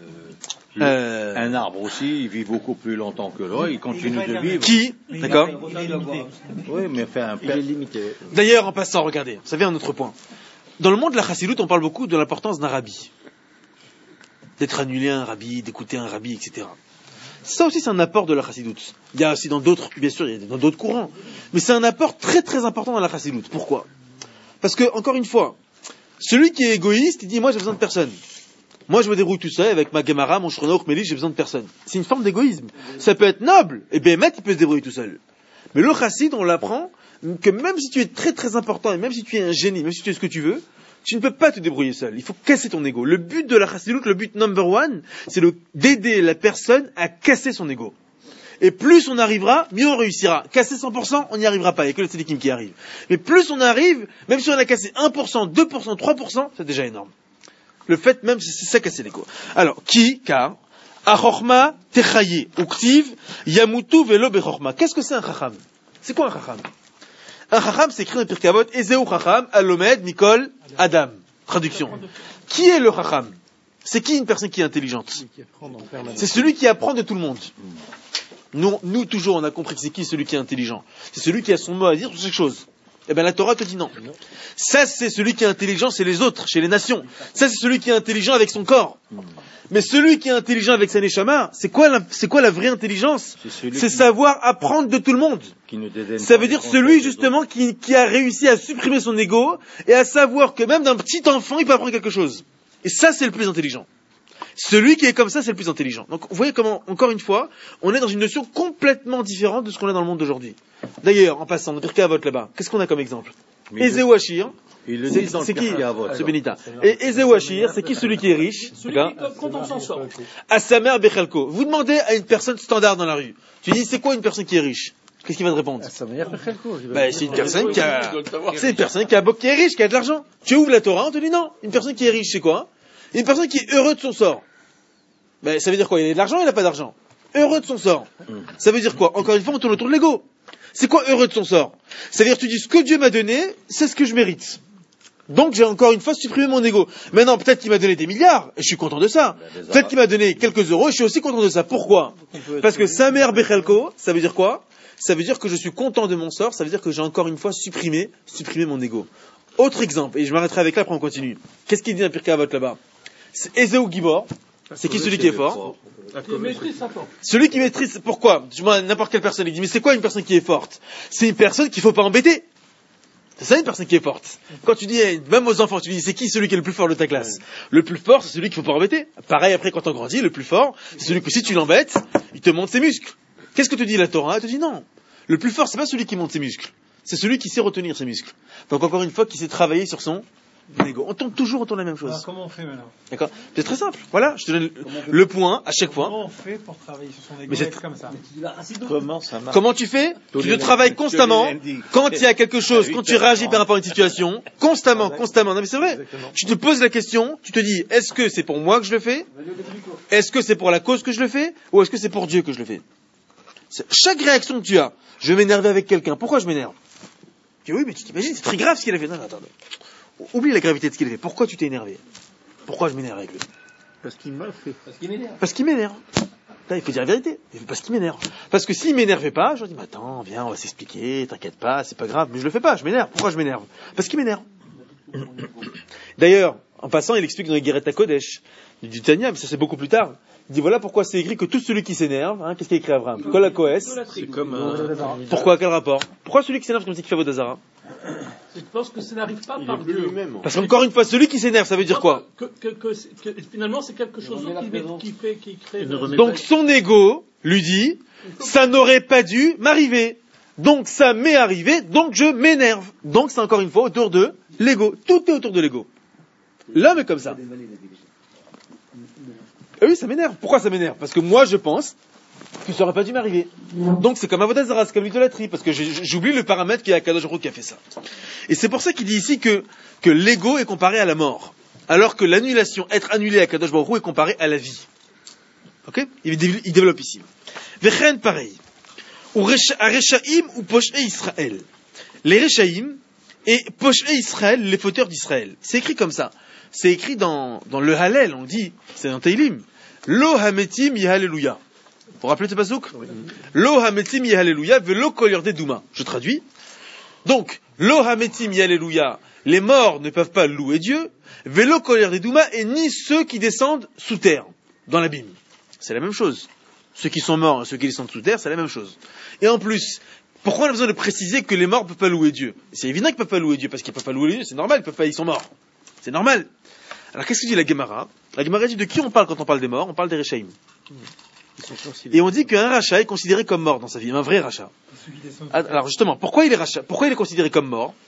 Speaker 2: Un arbre aussi, il vit beaucoup plus longtemps que l'autre, il continue de vivre.
Speaker 1: Qui? D'accord?
Speaker 2: Oui, mais il est limité.
Speaker 1: D'ailleurs, en passant, regardez, vous savez un autre point. Dans le monde de la chassidoute, on parle beaucoup de l'importance d'un rabbi. D'être annulé à un rabbi, d'écouter un rabbi, etc. Ça aussi, c'est un apport de la chassidoute. Il y a aussi dans d'autres, bien sûr, il y a dans d'autres courants. Mais c'est un apport très très important dans la chassidoute. Pourquoi? Parce que, encore une fois, celui qui est égoïste, il dit, moi j'ai besoin de personne. Moi je me débrouille tout seul avec ma Gemara, mon Shrono Uchmeli, j'ai besoin de personne. C'est une forme d'égoïsme. Ça peut être noble, et Béhémet, il peut se débrouiller tout seul. Mais le chassid, on l'apprend, que même si tu es très très important, et même si tu es un génie, même si tu es ce que tu veux, Tu ne peux pas te débrouiller seul. Il faut casser ton ego. Le but de la chassidout, le but number one, c'est d'aider la personne à casser son ego. Et plus on arrivera, mieux on réussira. Casser 100%, on n'y arrivera pas. Il n'y a que le tzadikim qui arrive. Mais plus on arrive, même si on a cassé 1%, 2%, 3%, c'est déjà énorme. Le fait même, c'est ça casser l'ego. Alors, car Achorma techaye uktiv yamutu velo bechorma. Qu'est-ce que c'est un chacham? C'est quoi un chacham? Un chacham, c'est écrit dans le Pirkei Avot, Ezeu chacham, alomed, Mikol, Adam. Traduction. Qui est le chacham? C'est qui une personne qui est intelligente? C'est celui qui apprend de tout le monde. Nous, toujours, on a compris que c'est qui celui qui est intelligent? C'est celui qui a son mot à dire sur chaque chose. Eh bien, la Torah te dit non. Ça, c'est celui qui est intelligent chez les autres, chez les nations. Ça, c'est celui qui est intelligent avec son corps. Mais celui qui est intelligent avec sa neshama, c'est quoi la vraie intelligence? C'est savoir apprendre de tout le monde. Ça veut dire celui, justement, qui a réussi à supprimer son ego et à savoir que même d'un petit enfant, il peut apprendre quelque chose. Et ça, c'est le plus intelligent. Celui qui est comme ça, c'est le plus intelligent. Donc, vous voyez comment, encore une fois, on est dans une notion complètement différente de ce qu'on a dans le monde d'aujourd'hui. D'ailleurs, en passant, dans Pirkei Avot là-bas, qu'est-ce qu'on a comme exemple? Ezeu Ashir, c'est qui ce Benita? Et Ezeu Ashir, c'est qui celui qui est riche?
Speaker 7: Celui qui, quand on s'en sort.
Speaker 1: À sa mère Bechelko. Vous demandez à une personne standard dans la rue, tu dis, c'est quoi une personne qui est riche? Qu'est-ce qu'il va te répondre? C'est une personne qui est riche, qui a de l'argent. Tu ouvres la Torah, on te dit non. Une personne qui est riche, c'est quoi? Une personne qui est heureux de son sort. Ben, ça veut dire quoi? Il a de l'argent, il n'a pas d'argent. Heureux de son sort. Ça veut dire quoi? Encore une fois, on tourne autour de l'ego. C'est quoi heureux de son sort? Ça veut dire, tu dis, ce que Dieu m'a donné, c'est ce que je mérite. Donc, j'ai encore une fois supprimé mon ego. Maintenant, peut-être qu'il m'a donné des milliards, et je suis content de ça. Peut-être qu'il m'a donné quelques euros, et je suis aussi content de ça. Pourquoi? Parce que Samer Bechelko, ça veut dire quoi? Ça veut dire que je suis content de mon sort, ça veut dire que j'ai encore une fois supprimé mon ego. Autre exemple, et je m'arrêterai avec là, après on continue. Qu'est-ce qu'il dit dans Pirkei Avot là-bas? C'est Ezeu Gibor. C'est qui celui qui est fort? Celui qui maîtrise, pourquoi? N'importe quelle personne, il dit, mais c'est quoi une personne qui est forte? C'est une personne qu'il faut pas embêter. C'est ça une personne qui est forte. Quand tu dis, même aux enfants, tu dis, c'est qui celui qui est le plus fort de ta classe? Le plus fort, c'est celui qu'il faut pas embêter. Pareil, après, quand on grandit, le plus fort, c'est celui que si tu l'embêtes, il te monte ses muscles. Qu'est-ce que te dit la Torah? Elle te dit non. Le plus fort, c'est pas celui qui monte ses muscles. C'est celui qui sait retenir ses muscles. Donc encore une fois, qui sait travailler sur son ego. On tombe toujours autour de la même chose.
Speaker 5: Alors, comment on fait maintenant?
Speaker 1: D'accord? C'est très simple. Voilà, je te donne le point à chaque fois.
Speaker 5: Comment on fait pour travailler sur son ego?
Speaker 1: Mais c'est
Speaker 5: comme ça.
Speaker 3: Comment ça marche?
Speaker 1: Comment tu fais? Tu le travailles constamment. Quand il y a quelque chose, quand tu réagis par rapport à une situation, constamment. Non mais c'est vrai. Tu te poses la question, tu te dis, est-ce que c'est pour moi que je le fais? Est-ce que c'est pour la cause que je le fais? Ou est-ce que c'est pour Dieu que je le fais? Chaque réaction que tu as, je vais m'énerver avec quelqu'un. Pourquoi je m'énerve? Tu dis, oui, mais tu t'imagines, c'est très grave ce qu'il a fait. Non, attends. Oublie la gravité de ce qu'il a fait. Pourquoi tu t'es énervé? Pourquoi je m'énerve avec lui?
Speaker 3: Parce qu'il m'a fait.
Speaker 1: Parce qu'il m'énerve. Là, il faut dire la vérité. Parce qu'il m'énerve. Parce que s'il m'énervait pas, je leur dis, mais attends, viens, on va s'expliquer, t'inquiète pas, c'est pas grave. Mais je le fais pas, je m'énerve. Pourquoi je m'énerve? Parce qu'il m'énerve. D'ailleurs, en passant, il explique dans les Guéret Kodesh du Tanya, mais ça c'est beaucoup plus tard. Il dit voilà pourquoi c'est écrit que tout celui qui s'énerve, qu'est-ce qu'il a écrit Abraham? Kol HaKoes.
Speaker 3: C'est comme
Speaker 1: Pourquoi? Quel rapport? Pourquoi celui qui s'énerve comme ça qui fait Vodazara?
Speaker 7: Je pense que ça n'arrive pas par Dieu.
Speaker 1: Parce qu'encore une fois, celui qui s'énerve, ça veut dire quoi?
Speaker 7: Que finalement, c'est quelque chose qui crée.
Speaker 1: Donc son ego lui dit, ça n'aurait pas dû m'arriver. Donc ça m'est arrivé, donc je m'énerve. Donc c'est encore une fois autour de l'ego. Tout est autour de l'ego. L'homme est comme ça. Et oui, ça m'énerve. Pourquoi ça m'énerve? Parce que moi, je pense que ça n'aurait pas dû m'arriver. Donc c'est comme Avodah Zarah, c'est comme l'idolâtrie, parce que j'oublie le paramètre qui est Akadosh Baruch Hu qui a fait ça. Et c'est pour ça qu'il dit ici que l'ego est comparé à la mort, alors que l'annulation, être annulé à Akadosh Baruch Hu, est comparé à la vie. Ok? Il développe ici. Vechen pareil. Ou Reshaim ou Poshé Israël. Les Reshaim et Poshé Israël, les fauteurs d'Israël. C'est écrit comme ça. C'est écrit dans le Hallel, on dit, c'est dans Teilim. Lo hametim yehaleluya. Vous rappelez ce pasouk? Lo hametim yehaleluya velo kol yordei douma. Je traduis. Donc, lo hametim yehaleluya, les morts ne peuvent pas louer Dieu. Velo kol yordei douma, et ni ceux qui descendent sous terre, dans l'abîme. C'est la même chose. Ceux qui sont morts et ceux qui descendent sous terre, c'est la même chose. Et en plus, pourquoi on a besoin de préciser que les morts ne peuvent pas louer Dieu? C'est évident qu'ils ne peuvent pas louer Dieu, parce qu'ils ne peuvent pas louer Dieu, c'est normal, ils sont morts. C'est normal. Alors qu'est-ce que dit la Gemara? La Gemara dit de qui on parle quand on parle des morts? On parle des Rechaim. Et on dit qu'un rachat est considéré comme mort dans sa vie, un vrai rachat. Alors justement, pourquoi il est rachat? Pourquoi il est considéré comme mort?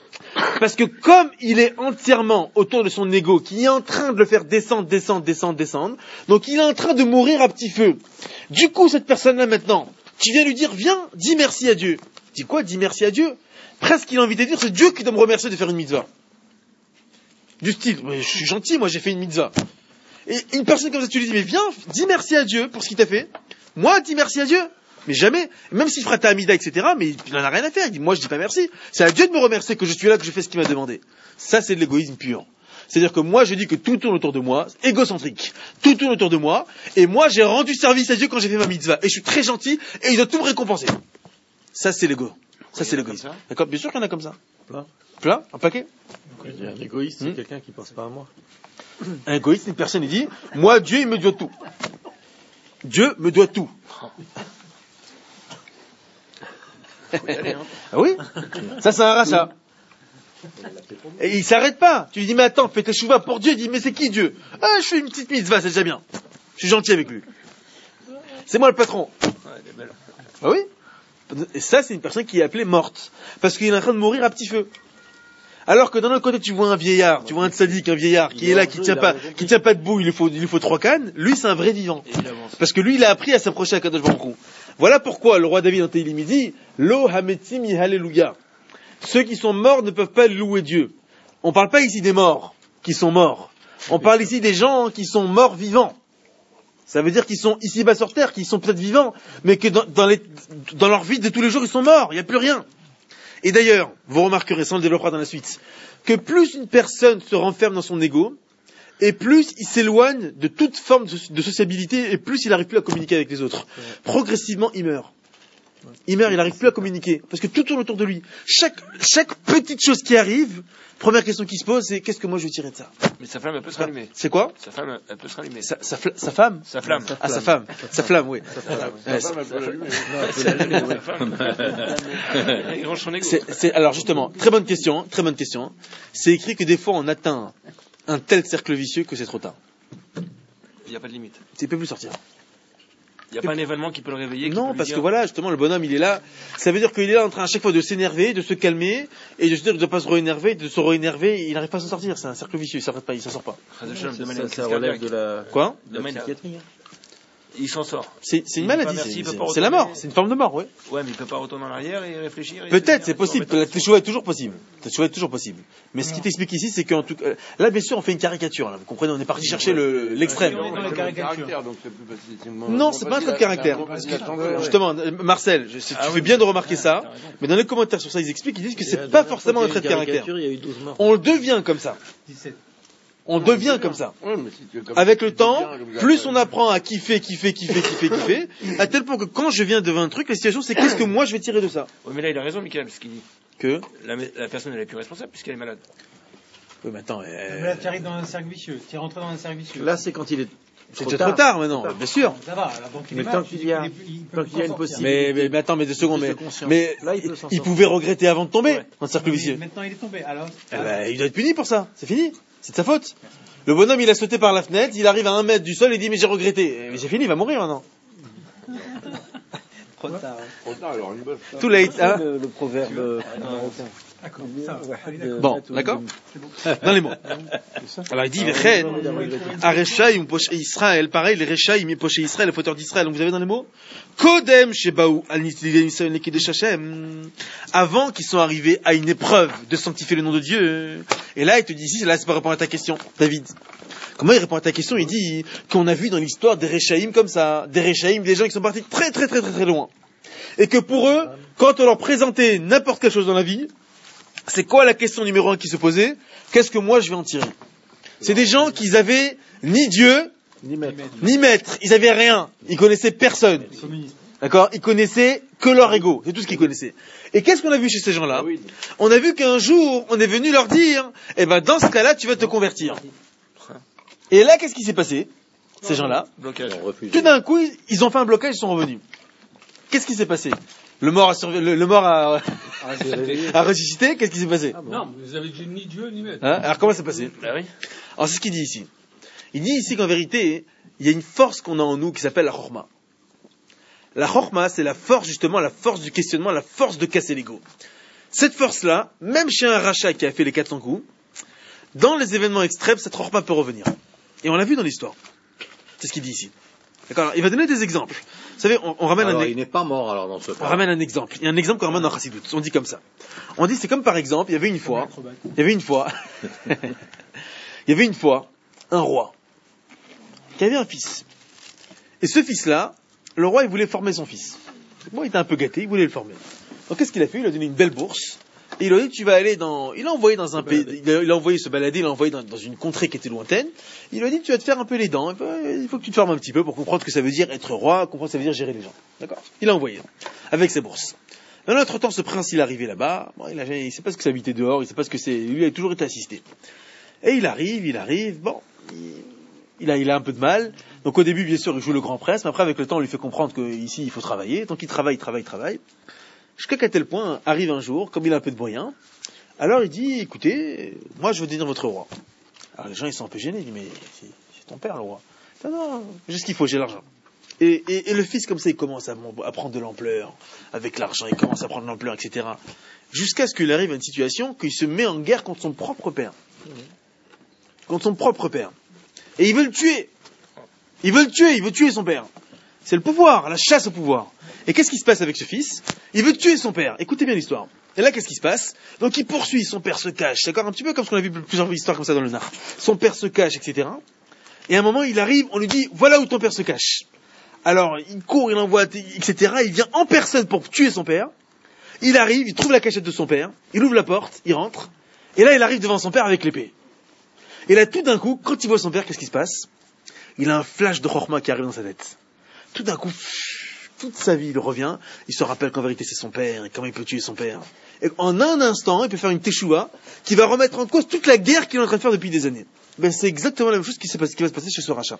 Speaker 1: Parce que comme il est entièrement autour de son ego, qui est en train de le faire descendre, donc il est en train de mourir à petit feu. Du coup, cette personne-là maintenant, tu viens lui dire, viens, dis merci à Dieu. Dis quoi, dis merci à Dieu? Presque il a envie de dire, c'est Dieu qui doit me remercier de faire une mitzvah. Du style, je suis gentil, moi j'ai fait une mitzvah. Et une personne comme ça, tu lui dis, mais viens, dis merci à Dieu pour ce qu'il t'a fait. Moi, dis merci à Dieu. Mais jamais, même s'il fera ta amida, etc., mais il n'en a rien à faire. Il dit, moi je dis pas merci. C'est à Dieu de me remercier que je suis là, que je fais ce qu'il m'a demandé. Ça, c'est de l'égoïsme pur. C'est-à-dire que moi, je dis que tout tourne autour de moi, égocentrique. Tout tourne autour de moi, et moi, j'ai rendu service à Dieu quand j'ai fait ma mitzvah. Et je suis très gentil, et il doit tout me récompenser. Ça, c'est l'ego. Ça, c'est l'égoïsme. D'accord? Bien sûr qu'il y en a comme ça. Plein? Un paquet?
Speaker 3: Un égoïste, c'est quelqu'un qui pense pas à moi.
Speaker 1: Un égoïste, une personne, il dit, moi, Dieu, il me doit tout. Dieu me doit tout. Ah oui? Ça, c'est un rachat. Et il s'arrête pas. Tu lui dis, mais attends, fais tes chouvas pour Dieu. Il dit, mais c'est qui Dieu? Ah, je fais une petite mitzvah, c'est déjà bien. Je suis gentil avec lui. C'est moi le patron. Ah oui? Et ça, c'est une personne qui est appelée morte. Parce qu'il est en train de mourir à petit feu. Alors que d'un autre côté, tu vois un vieillard, tu vois un tzaddik, un vieillard, qui est là, qui tient pas debout, il lui faut 3 cannes. Lui, c'est un vrai vivant. Parce que lui, il a appris à s'approcher à Kadosh Baruch Hu. Voilà pourquoi le roi David dans Tehillim dit, Lo hametzim Hallelujah. Ceux qui sont morts ne peuvent pas louer Dieu. On parle pas ici des morts qui sont morts. On parle ici des gens qui sont morts vivants. Ça veut dire qu'ils sont ici-bas sur terre, qu'ils sont peut-être vivants, mais que dans leur vie de tous les jours, ils sont morts. Il n'y a plus rien. Et d'ailleurs, vous remarquerez, sans le développera dans la suite, que plus une personne se renferme dans son ego, et plus il s'éloigne de toute forme de sociabilité, et plus il n'arrive plus à communiquer avec les autres. Progressivement, il meurt. Il n'arrive plus à communiquer, parce que tout tourne autour de lui. Chaque petite chose qui arrive, première question qui se pose, c'est qu'est-ce que moi je vais tirer de ça?
Speaker 9: Mais sa flamme, elle peut se rallumer.
Speaker 1: C'est quoi?
Speaker 9: Sa flamme, elle peut se rallumer.
Speaker 1: Sa femme?
Speaker 9: Sa flamme.
Speaker 1: Ah, sa femme. Sa flamme, oui. Alors justement, très bonne question. C'est écrit que des fois on atteint un tel cercle vicieux que c'est trop tard.
Speaker 9: Il n'y a pas de limite.
Speaker 1: Il ne peut plus sortir.
Speaker 9: Il n'y a pas un événement qui peut le réveiller.
Speaker 1: Non, parce que voilà, justement, le bonhomme, il est là. Ça veut dire qu'il est là en train à chaque fois de s'énerver, de se calmer, et de se dire de ne pas se réénerver, il n'arrive pas à s'en sortir. C'est un cercle vicieux, il s'en sort pas.
Speaker 3: Ça relève de la...
Speaker 1: Quoi?
Speaker 3: De la psychiatrie.
Speaker 9: Il s'en sort.
Speaker 1: C'est une maladie. C'est la mort. C'est une forme de mort, oui.
Speaker 9: Ouais, mais il peut pas retourner en arrière et réfléchir.
Speaker 1: Peut-être, c'est possible. La teshuva est toujours possible. Mais ce qui t'explique ici, c'est qu'en tout cas, là, bien sûr, on fait une caricature, là. Vous comprenez, on est parti chercher l'extrême. Non, c'est pas un trait de caractère. Justement, Marcel, tu fais bien de remarquer ça. Mais dans les commentaires sur ça, ils expliquent, ils disent que c'est pas forcément un trait de caractère. On le devient comme ça. On devient comme ça. Avec le temps, plus on apprend à kiffer, à tel point que quand je viens devant un truc, la situation c'est qu'est-ce que moi je vais tirer de ça.
Speaker 9: Oui, mais là il a raison, Michael, parce qu'il dit
Speaker 1: que
Speaker 9: la personne elle est plus responsable puisqu'elle est malade.
Speaker 1: Oui, mais attends.
Speaker 8: Mais là tu arrives dans un cercle vicieux. Tu es rentré dans un cercle vicieux.
Speaker 3: Là c'est quand il est
Speaker 1: c'est trop tard maintenant, bien sûr.
Speaker 8: Ça va, alors donc il est
Speaker 3: mais tant qu'il y a une possibilité.
Speaker 1: Mais attends, mais 2 secondes, mais là, il pouvait regretter avant de tomber dans le cercle vicieux.
Speaker 8: Maintenant il est tombé, alors
Speaker 1: il doit être puni pour ça, c'est fini. C'est de sa faute. Le bonhomme, il a sauté par la fenêtre, il arrive à 1 mètre du sol, il dit, mais j'ai regretté. Mais c'est fini, il va mourir maintenant.
Speaker 5: Trop tard.
Speaker 3: Alors une bonne.
Speaker 1: Too late, hein?
Speaker 5: Le proverbe marocain.
Speaker 1: Bon, d'accord? Dans les mots. Alors il dit, Areshaim, poché Israël, pareil, les Reshaim, poché Israël, les fauteurs d'Israël. Donc vous avez dans les mots? Kodem, Shebaou, avant qu'ils sont arrivés à une épreuve de sanctifier le nom de Dieu. Et là, il te dit ici, là, c'est pour répondre à ta question, David. Comment il répond à ta question? Il dit qu'on a vu dans l'histoire des Reshaim comme ça, des Reshaim, des gens qui sont partis très très très très très loin. Et que pour eux, quand on leur présentait n'importe quelle chose dans la vie, c'est quoi la question numéro 1 qui se posait? Qu'est-ce que moi je vais en tirer? C'est des gens qui avaient ni Dieu, ni maître. Ils avaient rien. Ils connaissaient personne. D'accord? Ils connaissaient que leur ego. C'est tout ce qu'ils connaissaient. Et qu'est-ce qu'on a vu chez ces gens-là? On a vu qu'un jour, on est venu leur dire, dans ce cas-là, tu vas te convertir. Et là, qu'est-ce qui s'est passé? Ces gens-là, tout d'un coup, ils ont fait un blocage, ils sont revenus. Qu'est-ce qui s'est passé? Le mort a ressuscité. Qu'est-ce qui s'est passé?
Speaker 7: Non, vous avez dit ni Dieu ni maître.
Speaker 1: Alors comment ça s'est passé? Alors c'est ce qu'il dit ici. Il dit ici qu'en vérité, il y a une force qu'on a en nous qui s'appelle la chorma. La chorma, c'est la force justement, la force du questionnement, la force de casser l'ego. Cette force-là, même chez un rachat qui a fait les 400 coups, dans les événements extrêmes, cette chorma peut revenir. Et on l'a vu dans l'histoire. C'est ce qu'il dit ici. D'accord. Alors, il va donner des exemples. Vous savez, on ramène
Speaker 2: alors, il n'est pas mort alors dans ce cas.
Speaker 1: On ramène un exemple. Il y a un exemple qu'on ramène dans Chassidut. On dit comme ça. On dit c'est comme par exemple, il y avait une fois, un roi qui avait un fils. Et ce fils-là, le roi, il voulait former son fils. Bon, il était un peu gâté, il voulait le former. Donc qu'est-ce qu'il a fait? Il lui a donné une belle bourse. Et il lui a dit, tu vas aller il a envoyé dans un pays, il a envoyé se balader, il l'a envoyé dans une contrée qui était lointaine. Il lui a dit, tu vas te faire un peu les dents. Il faut que tu te formes un petit peu pour comprendre ce que ça veut dire être roi, comprendre ce que ça veut dire gérer les gens. D'accord? Il l'a envoyé. Avec ses bourses. Dans notre temps, ce prince, il est arrivé là-bas. Bon, il sait pas ce que ça habitait dehors, il sait pas ce que c'est. Lui, il a toujours été assisté. Et il arrive. Bon, il a un peu de mal. Donc au début, bien sûr, il joue le grand prince, mais après, avec le temps, on lui fait comprendre qu'ici, il faut travailler. Donc il travaille. Jusqu'à qu'à tel point, arrive un jour, comme il a un peu de moyens, alors il dit, écoutez, moi je veux devenir votre roi. Alors les gens, ils sont un peu gênés, ils disent, mais c'est ton père le roi. Non, j'ai ce qu'il faut, j'ai l'argent. Et le fils, comme ça, il commence à prendre de l'ampleur avec l'argent, il commence à prendre de l'ampleur, etc. Jusqu'à ce qu'il arrive à une situation qu'il se met en guerre contre son propre père. Et il veut le tuer. Il veut tuer son père. C'est le pouvoir, la chasse au pouvoir. Et qu'est-ce qui se passe avec ce fils? Il veut tuer son père. Écoutez bien l'histoire. Et là, qu'est-ce qui se passe? Donc il poursuit, son père se cache. D'accord? Un petit peu comme ce qu'on a vu plusieurs histoires comme ça dans le Nar. Son père se cache, etc. Et à un moment, il arrive, on lui dit, voilà où ton père se cache. Alors, il court, il envoie, etc. Il vient en personne pour tuer son père. Il arrive, il trouve la cachette de son père. Il ouvre la porte, il rentre. Et là, il arrive devant son père avec l'épée. Et là, tout d'un coup, quand il voit son père, qu'est-ce qui se passe? Il a un flash de chorma qui arrive dans sa tête. Tout d'un coup, toute sa vie, il revient, il se rappelle qu'en vérité c'est son père, et comment il peut tuer son père. Et en un instant, il peut faire une teshuva qui va remettre en cause toute la guerre qu'il est en train de faire depuis des années. Ben, c'est exactement la même chose qui va se passer chez ce rachat.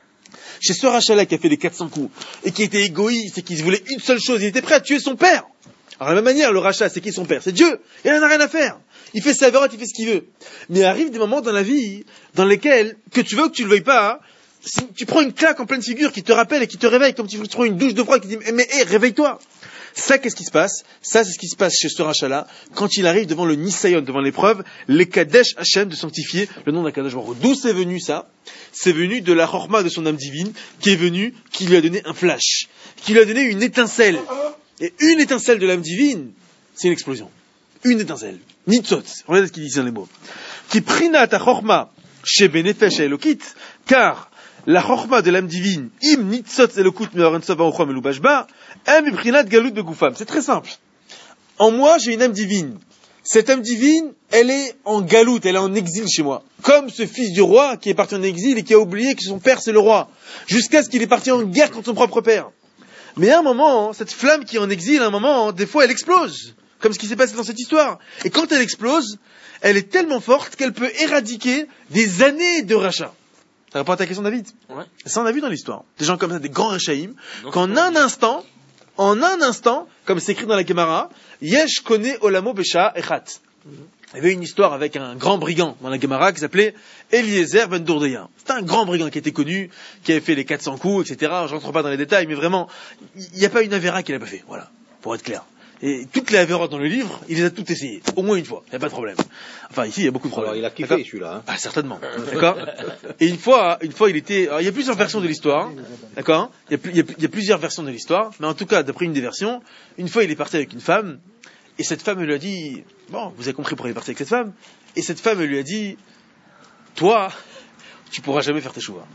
Speaker 1: Chez ce rachat-là qui a fait les 400 coups, et qui était égoïste, et qui voulait une seule chose, il était prêt à tuer son père. Alors de la même manière, le rachat, c'est qui son père? C'est Dieu. Il n'en a rien à faire. Il fait sa vérote, il fait ce qu'il veut. Mais il arrive des moments dans la vie, dans lesquels, que tu veux ou que tu le veuilles pas, si tu prends une claque en pleine figure qui te rappelle et qui te réveille, comme tu prends une douche de froid qui dit mais réveille-toi. Ça, qu'est-ce qui se passe? Ça, c'est ce qui se passe chez ce rachat-là, quand il arrive devant le Nisayon, devant l'épreuve, les Kadesh Hashem, de sanctifier le nom d'Akadosh Baruch Hu. D'où c'est venu ça? C'est venu de la chorma de son âme divine, qui lui a donné un flash, qui lui a donné une étincelle. Et une étincelle de l'âme divine, c'est une explosion. Une étincelle. Nitzot. Regardez ce qu'il dit dans les mots. Qui prina ta chorma chez Benefesh et Elokit, car la chorma de l'âme divine, im nitzot elokut me'orensov ha'ochom elubashba, em ibrinat galut begufam. C'est très simple. En moi, j'ai une âme divine. Cette âme divine, elle est en galoute, elle est en exil chez moi. Comme ce fils du roi qui est parti en exil et qui a oublié que son père c'est le roi. Jusqu'à ce qu'il est parti en guerre contre son propre père. Mais à un moment, cette flamme qui est en exil, à un moment, des fois elle explose. Comme ce qui s'est passé dans cette histoire. Et quand elle explose, elle est tellement forte qu'elle peut éradiquer des années de rachat. Ça répond à ta question, David?
Speaker 9: Ouais.
Speaker 1: Ça, on a vu dans l'histoire. Des gens comme ça, des grands rachaïm, qu'en un instant, comme c'est écrit dans la Gemara, Yesh kone olamo besha echat. Il y avait une histoire avec un grand brigand dans la Gemara qui s'appelait Eliezer ben Dourdeya. C'était un grand brigand qui était connu, qui avait fait les 400 coups, etc. Je rentre pas dans les détails, mais vraiment, il n'y a pas une avéra qu'il n'a pas fait. Voilà, pour être clair. Et toutes les avérotes dans le livre, il les a toutes essayées. Au moins une fois. Il n'y a pas de problème. Enfin, ici, il y a beaucoup de problèmes.
Speaker 2: Alors, il a kiffé celui-là. Hein.
Speaker 1: Ah, certainement. D'accord? Et une fois, il était, alors, il y a plusieurs versions de l'histoire. D'accord? Il y a plusieurs versions de l'histoire. Mais en tout cas, d'après une des versions, une fois, il est parti avec une femme. Et cette femme, elle lui a dit, bon, vous avez compris pourquoi il est parti avec cette femme. Et cette femme, elle lui a dit, toi, tu pourras jamais faire tes choix.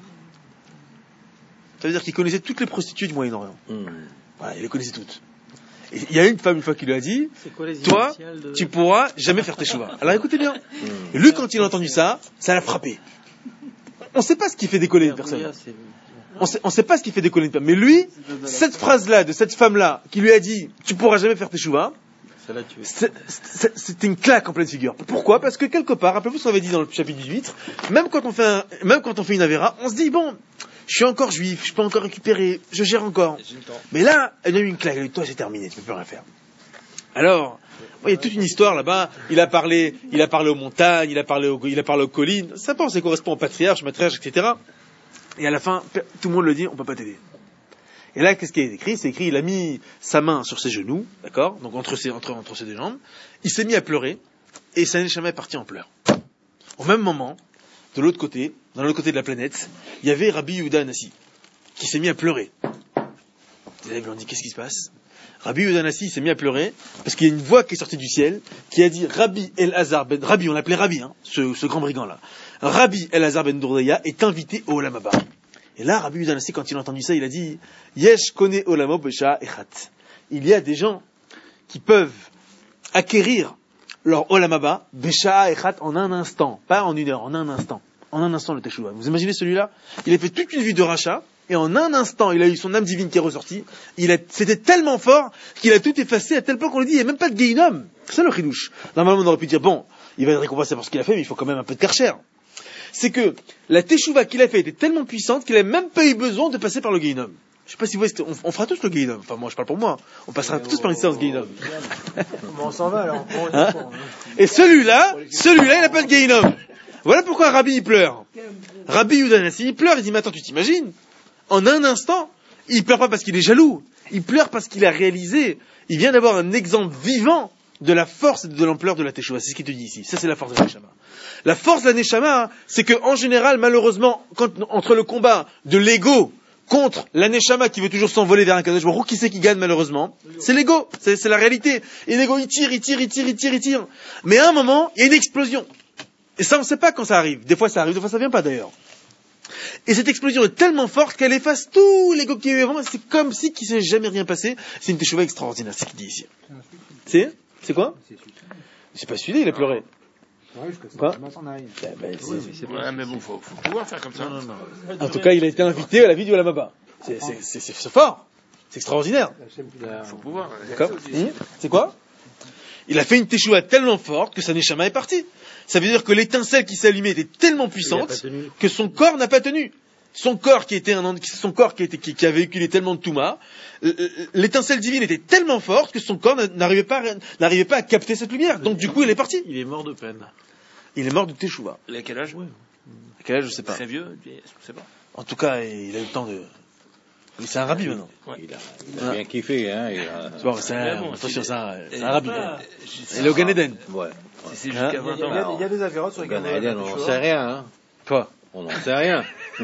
Speaker 1: Ça veut dire qu'il connaissait toutes les prostituées du Moyen-Orient. Voilà, il les connaissait toutes. Et il y a une femme, une fois, qui lui a dit, toi, tu pourras jamais faire tes choix. Alors écoutez bien. Et lui, quand il a entendu ça, ça l'a frappé. On ne sait pas ce qui fait décoller une personne. On ne sait pas ce qui fait décoller une personne. Mais lui, cette phrase-là, de cette femme-là, qui lui a dit, tu pourras jamais faire tes choix, c'était une claque en pleine figure. Pourquoi? Parce que quelque part, rappelez-vous ce qu'on avait dit dans le chapitre 18, même quand on fait une avéra, on se dit, bon, je suis encore juif, je peux encore récupérer, je gère encore. Mais là, elle a eu une claque, elle a dit, toi c'est terminé, tu peux plus rien faire. Alors, il y a toute une histoire là-bas, il a parlé aux montagnes, il a parlé aux collines, ça correspond au patriarche, matriarche, etc. Et à la fin, tout le monde le dit, on peut pas t'aider. Et là, qu'est-ce qui est écrit? C'est écrit, il a mis sa main sur ses genoux, d'accord? Donc entre ses deux jambes. Il s'est mis à pleurer, et sa Neshama est partie en pleurs. Au même moment, dans l'autre côté de la planète, il y avait Rabbi Yehuda Anassi, qui s'est mis à pleurer. Les élèves lui ont dit, qu'est-ce qui se passe? Rabbi Yehuda Anassi s'est mis à pleurer, parce qu'il y a une voix qui est sortie du ciel, qui a dit, Rabbi El-Hazar ben, Rabbi, on l'appelait Rabbi, hein, ce grand brigand-là. Rabbi El-Hazar ben Dourdaya est invité au Olam Haba. Et là, Rabbi Yehuda Anassi, quand il a entendu ça, il a dit, Yesh kone olamo besha echat. Il y a des gens qui peuvent acquérir leur Olam Haba, besha echat, en un instant. Pas en une heure, en un instant. En un instant, le Teshuvah. Vous imaginez celui-là? Il a fait toute une vie de rachat, et en un instant, il a eu son âme divine qui est ressortie. C'était tellement fort qu'il a tout effacé à tel point qu'on lui dit, il n'y a même pas de Gehinom. C'est ça le chidouche. Normalement, on aurait pu dire, bon, il va être récompensé pour ce qu'il a fait, mais il faut quand même un peu de karcher. C'est que la Teshuvah qu'il a fait était tellement puissante qu'il n'a même pas eu besoin de passer par le Gehinom. Je sais pas si vous voyez, on fera tous le Gehinom. Enfin, moi, je parle pour moi. On passera tous par une séance Gehinom.
Speaker 5: On s'en va, alors.
Speaker 1: Hein? Et celui-là, il n'a pas de Gehinom. Voilà pourquoi Rabbi, il pleure. Rabbi Yehuda Anassi, il pleure, il dit, mais attends, tu t'imagines? En un instant, il pleure pas parce qu'il est jaloux. Il pleure parce qu'il a réalisé. Il vient d'avoir un exemple vivant de la force et de l'ampleur de la Teshuvah. C'est ce qu'il te dit ici. Ça, c'est la force de la Neshama. La force de la Neshama, c'est que, en général, malheureusement, entre le combat de l'ego contre la Neshama qui veut toujours s'envoler vers un Kadosh Baruch Hu, qui c'est qui gagne malheureusement? C'est l'ego. C'est la réalité. Et l'ego, il tire. Mais à un moment, il y a une explosion. Et ça, on ne sait pas quand ça arrive. Des fois, ça arrive, des fois, ça vient pas d'ailleurs. Et cette explosion est tellement forte qu'elle efface tout l'ego qui est avant. C'est comme si qu'il ne s'est jamais rien passé. C'est une Teshuvah extraordinaire, c'est ce qu'il dit ici. C'est quoi? C'est pas celui-là, il a pleuré. Quoi?
Speaker 9: Ouais, mais bon, faut pouvoir faire comme ça.
Speaker 1: En tout cas, il a été invité à la vie du Olam Haba. C'est fort. C'est extraordinaire.
Speaker 9: Faut pouvoir.
Speaker 1: D'accord? C'est quoi? Il a fait une Teshuvah tellement forte que sa Neshama est partie. Ça veut dire que l'étincelle qui s'est allumée était tellement puissante que son corps n'a pas tenu. Son corps qui a véhiculé tellement de Touma, l'étincelle divine était tellement forte que son corps n'arrivait pas à capter cette lumière. Donc du coup, il est parti.
Speaker 3: Il est mort de peine.
Speaker 1: Il est mort de Teshuvah.
Speaker 9: Il a quel âge?
Speaker 1: À quel âge, je sais pas.
Speaker 9: Très vieux, je sais pas.
Speaker 1: En tout cas, il a eu le temps de... C'est un rabbi maintenant.
Speaker 2: Ouais. Il a bien kiffé, hein.
Speaker 1: C'est un rabbi. Il est au Gan Eden.
Speaker 2: Ouais.
Speaker 9: C'est jusqu'à 20 ans.
Speaker 5: Il y a des avérotes sur le Gan Eden.
Speaker 2: On n'en sait rien, hein.
Speaker 1: Quoi?
Speaker 2: On n'en sait rien.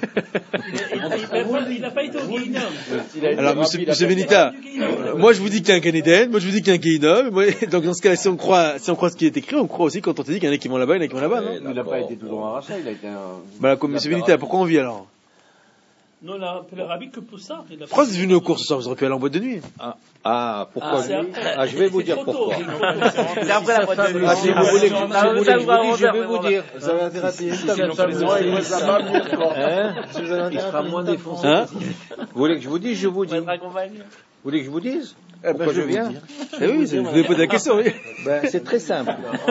Speaker 7: Il n'a pas été au Gehinom.
Speaker 1: Alors, monsieur Benita, moi je vous dis qu'il y a un Gan Eden, moi je vous dis qu'il y a un Gehinom. Donc dans ce cas-là, si on croit ce qui est écrit, on croit aussi quand on te dit qu'il y en a qui vont là-bas, il y en a qui vont là-bas, non?
Speaker 3: Il n'a pas été toujours un rachat, il a été un...
Speaker 1: Bah, comme monsieur Benita, pourquoi on vit alors?
Speaker 7: Non, le rabbi que pour ça.
Speaker 1: Pourquoi vous êtes venu au cours ce soir? Vous auriez pu aller en boîte de nuit.
Speaker 2: Pourquoi je vais vous dire pourquoi.
Speaker 6: C'est après la boîte de nuit.
Speaker 2: Si vous voulez que je vais vous dire.
Speaker 5: Vous avez intérêt à payer une table.
Speaker 3: Il sera moins défoncé.
Speaker 2: Vous voulez que je vous dise? Je vous dis. Vous voulez que je vous dise? Pourquoi je viens?
Speaker 1: Eh oui, vous avez posé la question, oui.
Speaker 2: C'est très simple.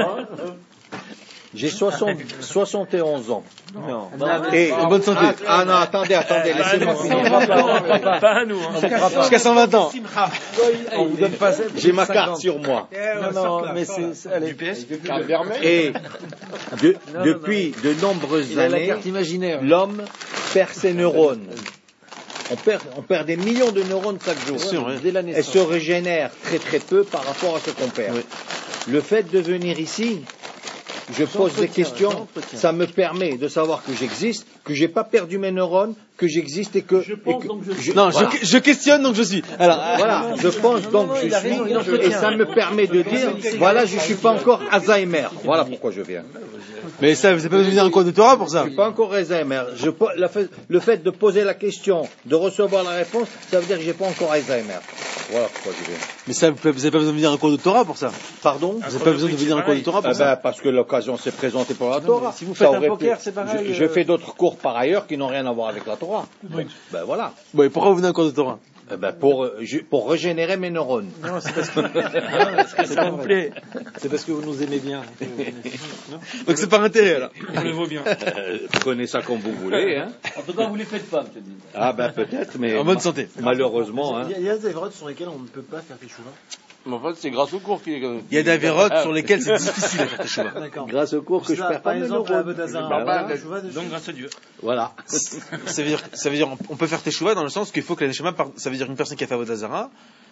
Speaker 2: J'ai 71 ans.
Speaker 3: Non.
Speaker 2: Et
Speaker 1: bonne santé.
Speaker 2: Non, attendez, laissez-moi finir.
Speaker 9: Pas à nous, hein.
Speaker 1: Jusqu'à 120 ans.
Speaker 3: On vous donne pas ça.
Speaker 2: J'ai ma carte sur moi.
Speaker 3: Non, mais c'est, allez.
Speaker 9: Du PS?
Speaker 2: Et depuis de nombreuses
Speaker 3: La
Speaker 2: années,
Speaker 3: carte imaginaire.
Speaker 2: l'homme perd ses neurones. On perd des millions de neurones chaque jour.
Speaker 1: sûr, oui.
Speaker 3: Dès la
Speaker 2: Elle
Speaker 3: naissance.
Speaker 2: se régénère très très peu par rapport à ce qu'on perd.
Speaker 1: Oui.
Speaker 2: Le fait de venir ici, je pose des questions, ça me permet de savoir que j'existe, que j'ai pas perdu mes neurones, que j'existe et que...
Speaker 7: Je pense donc je suis.
Speaker 1: Non, je questionne donc je suis. Alors,
Speaker 2: Voilà, je pense donc je suis, et ça me permet de dire, voilà, je suis pas encore Alzheimer. Voilà pourquoi je viens.
Speaker 1: mais ça, vous n'avez pas besoin de dire un cours de Torah pour ça.
Speaker 2: Je suis pas encore Alzheimer. Le fait de poser la question, de recevoir la réponse, ça veut dire que j'ai pas encore Alzheimer. Voilà pourquoi je viens.
Speaker 1: Mais ça, vous n'avez pas besoin de venir un cours de Torah pour ça.
Speaker 2: Pardon?
Speaker 1: Vous n'avez pas besoin de venir un cours de Torah pour ça.
Speaker 2: Parce que l'occasion s'est présentée pour la Torah.
Speaker 3: Si vous faites
Speaker 2: Ça
Speaker 3: un
Speaker 2: aurait
Speaker 3: poker,
Speaker 2: pu-
Speaker 3: c'est pareil.
Speaker 2: Je fais d'autres cours par ailleurs qui n'ont rien à voir avec la Torah. Ben voilà.
Speaker 1: Bon, et pourquoi vous venez un cours de Torah?
Speaker 2: Pour régénérer mes neurones.
Speaker 3: Non, c'est parce que ça vous plaît. C'est parce que vous nous aimez bien.
Speaker 1: Donc c'est par intérêt alors.
Speaker 9: On le vaut bien.
Speaker 2: Prenez ça comme vous voulez. Hein.
Speaker 6: En tout cas, vous les faites pas, monsieur le ministre.
Speaker 2: Ah ben peut-être, mais
Speaker 1: En bonne santé.
Speaker 2: malheureusement. Hein.
Speaker 5: Il y a des avérotes sur lesquelles on ne peut pas faire Teshuvah.
Speaker 4: Mais en fait, c'est grâce au cours qu'il est comme ça.
Speaker 1: Il y a des avérotes sur lesquelles c'est difficile à faire teshuva.
Speaker 5: D'accord.
Speaker 2: Grâce au cours que je perds
Speaker 5: Par
Speaker 2: pas mes
Speaker 5: exemple, la
Speaker 2: neurones.
Speaker 5: Vodazara,
Speaker 9: Donc grâce à Dieu.
Speaker 2: Voilà.
Speaker 1: Ça veut dire, on peut faire teshuva dans le sens qu'il faut que la neshama, ça veut dire une personne qui a fait Avodah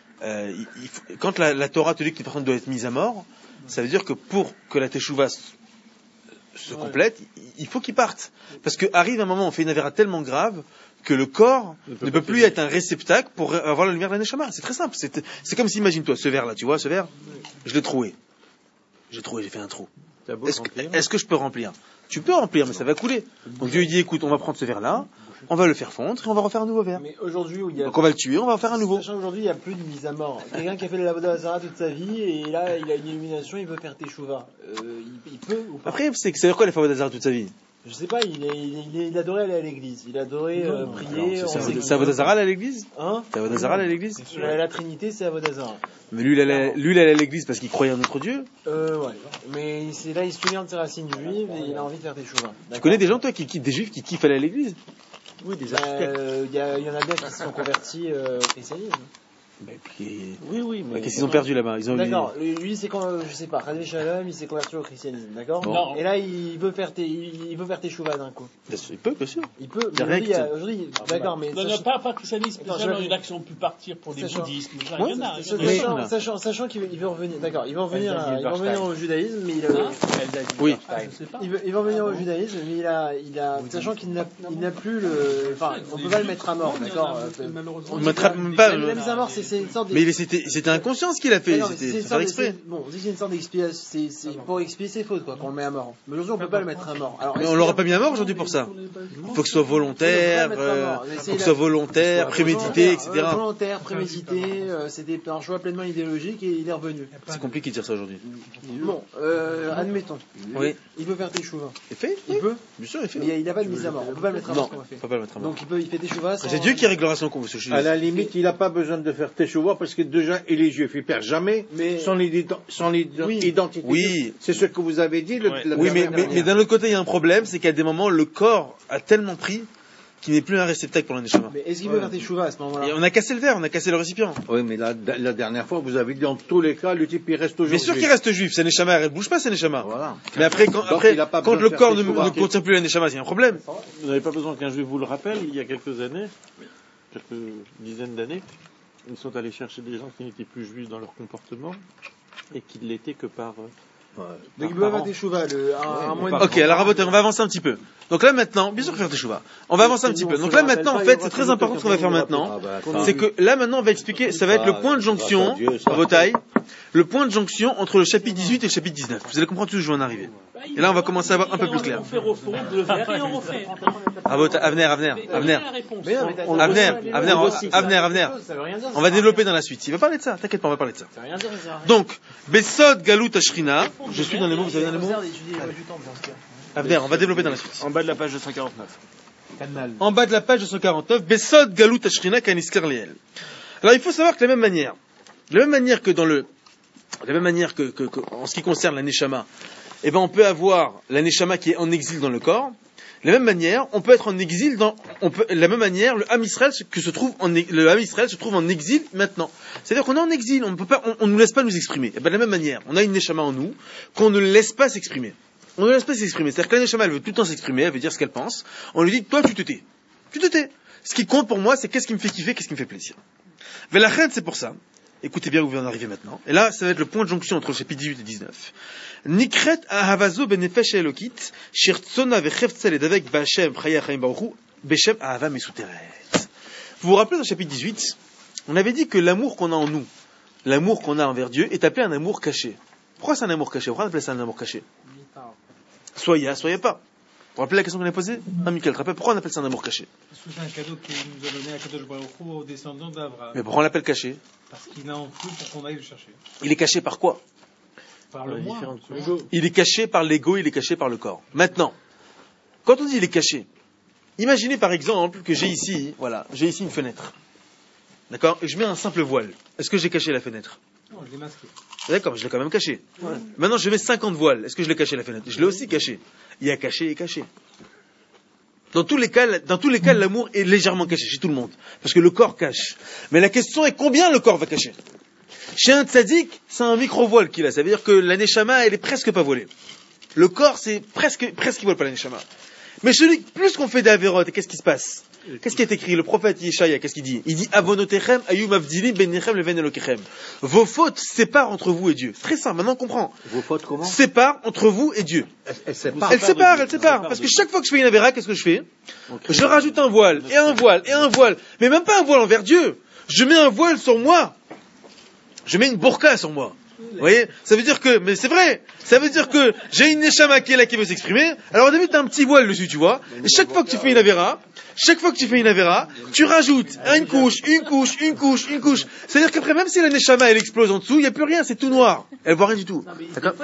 Speaker 1: quand la Torah te dit qu'une personne doit être mise à mort, ça veut dire que pour que la teshuva se complète, il faut qu'il parte. Parce que arrive un moment où on fait une avéra tellement grave que le corps ne peut plus être un réceptacle pour avoir la lumière de la neshama. C'est très simple. C'est comme si, imagine-toi, ce verre là, tu vois, ce verre, je l'ai troué. J'ai fait un trou. Est-ce que je peux remplir? Tu peux remplir, mais ça va couler. Donc Dieu dit, écoute, on va prendre ce verre là, on va le faire fondre et on va refaire un nouveau verre.
Speaker 5: Mais aujourd'hui, où il y a...
Speaker 1: Donc on va le tuer, on va en faire un nouveau.
Speaker 5: Sachant qu'aujourd'hui, il n'y a plus de mise à mort. Quelqu'un qui a fait de la Vodazara toute sa vie et là, il a une illumination, il veut faire teshuva. Il peut ou pas?
Speaker 1: Après, c'est dire quoi, il a fait Avodah toute sa vie?
Speaker 5: Je sais pas, il adorait aller à l'église. Il adorait prier.
Speaker 1: C'est Avodah Zara à l'église?
Speaker 5: Hein?
Speaker 1: C'est Avodah Zara à l'église?
Speaker 5: La Trinité, c'est Avodah.
Speaker 1: Mais lui, il allait à l'église parce qu'il croyait en notre Dieu.
Speaker 5: Ouais. Mais c'est là, il se souvient de ses racines juives et il a envie de faire teshuva.
Speaker 1: Tu connais des gens, toi, des juifs qui kiffent aller à l'église?
Speaker 5: Oui, des architectes. Il y en a bien qui se sont convertis au christianisme.
Speaker 3: Oui, mais...
Speaker 1: Qu'est-ce qu'ils ont perdu là-bas?
Speaker 5: D'accord. Lui, c'est quand, je sais pas, Radé Shalom, il s'est converti au christianisme, d'accord?
Speaker 7: Non.
Speaker 5: Et là, il veut faire teshuva d'un coup.
Speaker 1: Il peut, bien sûr.
Speaker 5: Il peut. Aujourd'hui, d'accord, mais.
Speaker 7: Non, pas christianisme, déjà, il y en a qui ont pu partir pour les bouddhismes. Il y en a.
Speaker 5: Sachant qu'il veut revenir, d'accord, il va revenir au judaïsme, mais
Speaker 1: oui.
Speaker 5: Il va revenir au judaïsme, mais sachant qu'il n'a plus enfin, on peut pas le mettre à mort, d'accord?
Speaker 1: On ne mettra même pas.
Speaker 5: La mise à mort, c'est une sorte de...
Speaker 1: Mais c'était inconscient ce qu'il a fait, c'était faire exprès.
Speaker 5: Bon, c'est une sorte d'expiation, c'est pour expier ses fautes, quoi, qu'on le met à mort. Mais aujourd'hui, on peut pas le mettre à mort. Alors,
Speaker 1: mais on l'aura pas mis à mort aujourd'hui pour ça. Il faut que ce soit volontaire, prémédité, etc.
Speaker 5: Volontaire, prémédité, c'était un choix pleinement idéologique et il est revenu.
Speaker 1: C'est compliqué de dire ça aujourd'hui.
Speaker 5: Bon, admettons.
Speaker 1: Oui.
Speaker 5: Il peut faire teshuva.
Speaker 1: Il fait?
Speaker 5: Il peut?
Speaker 1: Bien sûr, il fait.
Speaker 5: Mais il n'a pas de mise à mort. On peut pas le mettre à mort.
Speaker 1: Non, on peut pas le mettre à mort.
Speaker 5: Donc il fait teshuva.
Speaker 1: C'est Dieu qui réglera son compte.
Speaker 2: À la limite, il n'a pas besoin de faire teshuva parce que déjà, il est juif. Il perd jamais son identité.
Speaker 1: Oui.
Speaker 2: C'est ce que vous avez dit.
Speaker 1: Oui, mais d'un autre côté, il y a un problème, c'est qu'à des moments, le corps a tellement pris qu'il n'est plus un réceptacle pour la neshama.
Speaker 5: Mais est-ce qu'il veut faire teshuva à ce moment-là?
Speaker 1: Et on a cassé le verre, on a cassé le récipient.
Speaker 2: Oui, mais la dernière fois, vous avez dit dans tous les cas, le type il reste toujours
Speaker 1: juif. Bien sûr qu'il reste juif, sa neshama, elle bouge pas, sa neshama.
Speaker 2: Voilà.
Speaker 1: Mais après, quand le corps ne contient plus la neshama, il y a un problème.
Speaker 3: Vous n'avez pas besoin qu'un juif vous le rappelle, il y a quelques dizaines d'années, ils sont allés chercher des gens qui n'étaient plus juifs dans leur comportement et qui ne l'étaient que par...
Speaker 5: Donc il peut avoir des chouvas,
Speaker 1: Ok, alors on va avancer un petit peu. Donc là maintenant, bien sûr que faire des chouvas. On va avancer un petit peu. Donc là maintenant, en fait, c'est très important ce qu'on va faire maintenant. C'est que là maintenant, on va expliquer, ça va être le point de jonction, à vos tailles, le point de jonction entre le chapitre 18 et le chapitre 19. Vous allez comprendre tout où je vais en arriver. Et là, on va commencer à avoir un peu plus clair.
Speaker 7: On fait au fond, le verre et on refait.
Speaker 1: Avenir. On va développer dans la suite. Il va parler de ça. T'inquiète pas, on va parler de ça. Donc, Besod Galut Ashrina. Je suis dans les mots, vous avez dans les mots? Avenir, on va développer dans la suite.
Speaker 3: En bas de la page 249.
Speaker 1: En bas de la page 249, Besod Galut Ashrina Kaniskar Liel. Alors, il faut savoir que de la même manière que en ce qui concerne la Neshama, eh ben, on peut avoir la Neshama qui est en exil dans le corps. De la même manière, on peut être en exil de la même manière, le Ham Israël se trouve en exil maintenant. C'est-à-dire qu'on est en exil, on ne nous laisse pas nous exprimer. Et ben, de la même manière, on a une Neshama en nous, qu'on ne laisse pas s'exprimer. On ne laisse pas s'exprimer. C'est-à-dire que la Neshama, elle veut tout le temps s'exprimer, elle veut dire ce qu'elle pense. On lui dit, toi, tu te tais. Tu te tais. Ce qui compte pour moi, c'est qu'est-ce qui me fait kiffer, qu'est-ce qui me fait plaisir. Velachem, c'est pour ça. Écoutez bien où vous en arrivez maintenant. Et là, ça va être le point de jonction entre le chapitre 18 et 19. Nikret ahavazo benefesh elokit, shirtsona vecheftsel edavek b'Hashem chaya chaim baruchu, beshem ahava mesuteret. Vous vous rappelez dans le chapitre 18, on avait dit que l'amour qu'on a en nous, l'amour qu'on a envers Dieu, est appelé un amour caché. Pourquoi c'est un amour caché? Pourquoi on appelle ça un amour caché? Soyez pas. Vous vous rappelez la question qu'on a posée? Michael, te rappelle pourquoi on appelle ça un amour caché?
Speaker 8: Parce que c'est un cadeau qu'il nous a donné à Kadosh Baruch Hu aux descendants d'Abraham.
Speaker 1: Mais pourquoi on l'appelle caché?
Speaker 8: Parce qu'il a en flou pour qu'on aille le chercher.
Speaker 1: Il est caché par quoi?
Speaker 8: Par le moi.
Speaker 1: Il est caché par l'ego, il est caché par le corps. Maintenant, quand on dit il est caché, imaginez par exemple que j'ai ici une fenêtre. D'accord? Et je mets un simple voile. Est-ce que j'ai caché la fenêtre?
Speaker 8: Non, je l'ai masqué.
Speaker 1: D'accord, je l'ai quand même caché. Ouais. Maintenant, je mets 50 voiles. Est-ce que je l'ai caché la fenêtre? Je l'ai aussi caché. Il y a caché et caché. Dans tous les cas, l'amour est légèrement caché chez tout le monde. Parce que le corps cache. Mais la question est combien le corps va cacher? Chez un tzaddik, c'est un micro-voile qu'il a. Ça veut dire que la neshama, elle est presque pas voilée. Le corps, c'est presque il voile pas la neshama. Mais celui, plus qu'on fait d'avérotes, qu'est-ce qui se passe? Qu'est-ce qui est écrit? Le prophète Yeshaya, qu'est-ce qu'il dit? Il dit, Avonotechem, ayum avdilim, benechem, leven elokechem. Vos fautes séparent entre vous et Dieu. C'est très simple, maintenant on comprend.
Speaker 2: Vos fautes comment?
Speaker 1: Séparent entre vous et Dieu.
Speaker 2: Elle sépare.
Speaker 1: Elle sépare. Parce que chaque fois que je fais une avéra, qu'est-ce que je fais? Je rajoute un voile, et un voile, et un voile. Mais même pas un voile envers Dieu. Je mets un voile sur moi. Je mets une burqa sur moi. Vous voyez? Ça veut dire que, mais c'est vrai, ça veut dire que j'ai une neshama qui est là qui veut s'exprimer. Alors au début t'as un petit voile dessus, tu vois. Et chaque fois que tu fais une avéra, tu rajoutes une couche. C'est-à-dire qu'après, même si la neshama elle explose en dessous, il n'y a plus rien, c'est tout noir. Elle voit rien du tout. D'accord?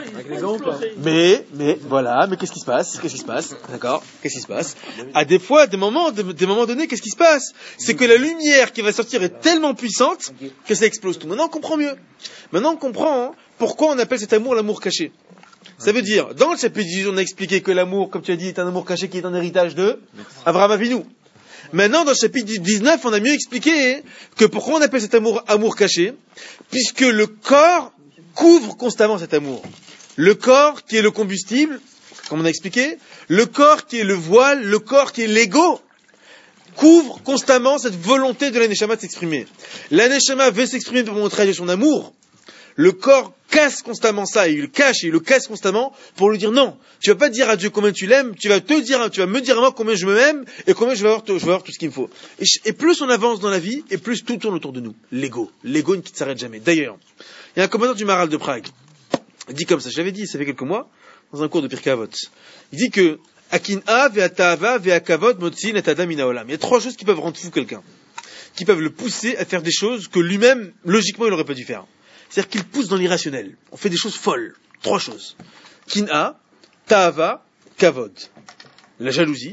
Speaker 1: Mais qu'est-ce qui se passe? D'accord? Qu'est-ce qui se passe? À des fois, des moments donnés, qu'est-ce qui se passe? C'est que la lumière qui va sortir est tellement puissante que ça explose tout. Maintenant on comprend mieux. Maintenant on comprend pourquoi on appelle cet amour l'amour caché. Ça veut dire, dans le chapitre 18, on a expliqué que l'amour, comme tu as dit, est un amour caché qui est un héritage de Avraham Avinu. Maintenant, dans le chapitre 19, on a mieux expliqué que pourquoi on appelle cet amour caché, puisque le corps couvre constamment cet amour. Le corps qui est le combustible, comme on a expliqué, le corps qui est le voile, le corps qui est l'ego, couvre constamment cette volonté de la neshama de s'exprimer. La neshama veut s'exprimer pour montrer son amour. Le corps casse constamment ça, il le cache et il le casse constamment pour lui dire non. Tu vas pas dire à Dieu combien tu l'aimes, tu vas me dire à moi combien je m'aime et combien je vais avoir tout ce qu'il me faut. Et plus on avance dans la vie, et plus tout tourne autour de nous. L'ego qui ne s'arrête jamais. D'ailleurs, il y a un commandant du Maharal de Prague. Il dit comme ça, je l'avais dit, ça fait quelques mois, dans un cours de Pirkei Avot. Il dit que Akin'a ve'atava ve'akavod motzin et adam min haolam. Il y a 3 choses qui peuvent rendre fou quelqu'un, qui peuvent le pousser à faire des choses que lui-même, logiquement, il n'aurait pas dû faire. C'est-à-dire qu'il pousse dans l'irrationnel. On fait des choses folles. 3 choses. Kin'a, ta'ava, kavod. La jalousie,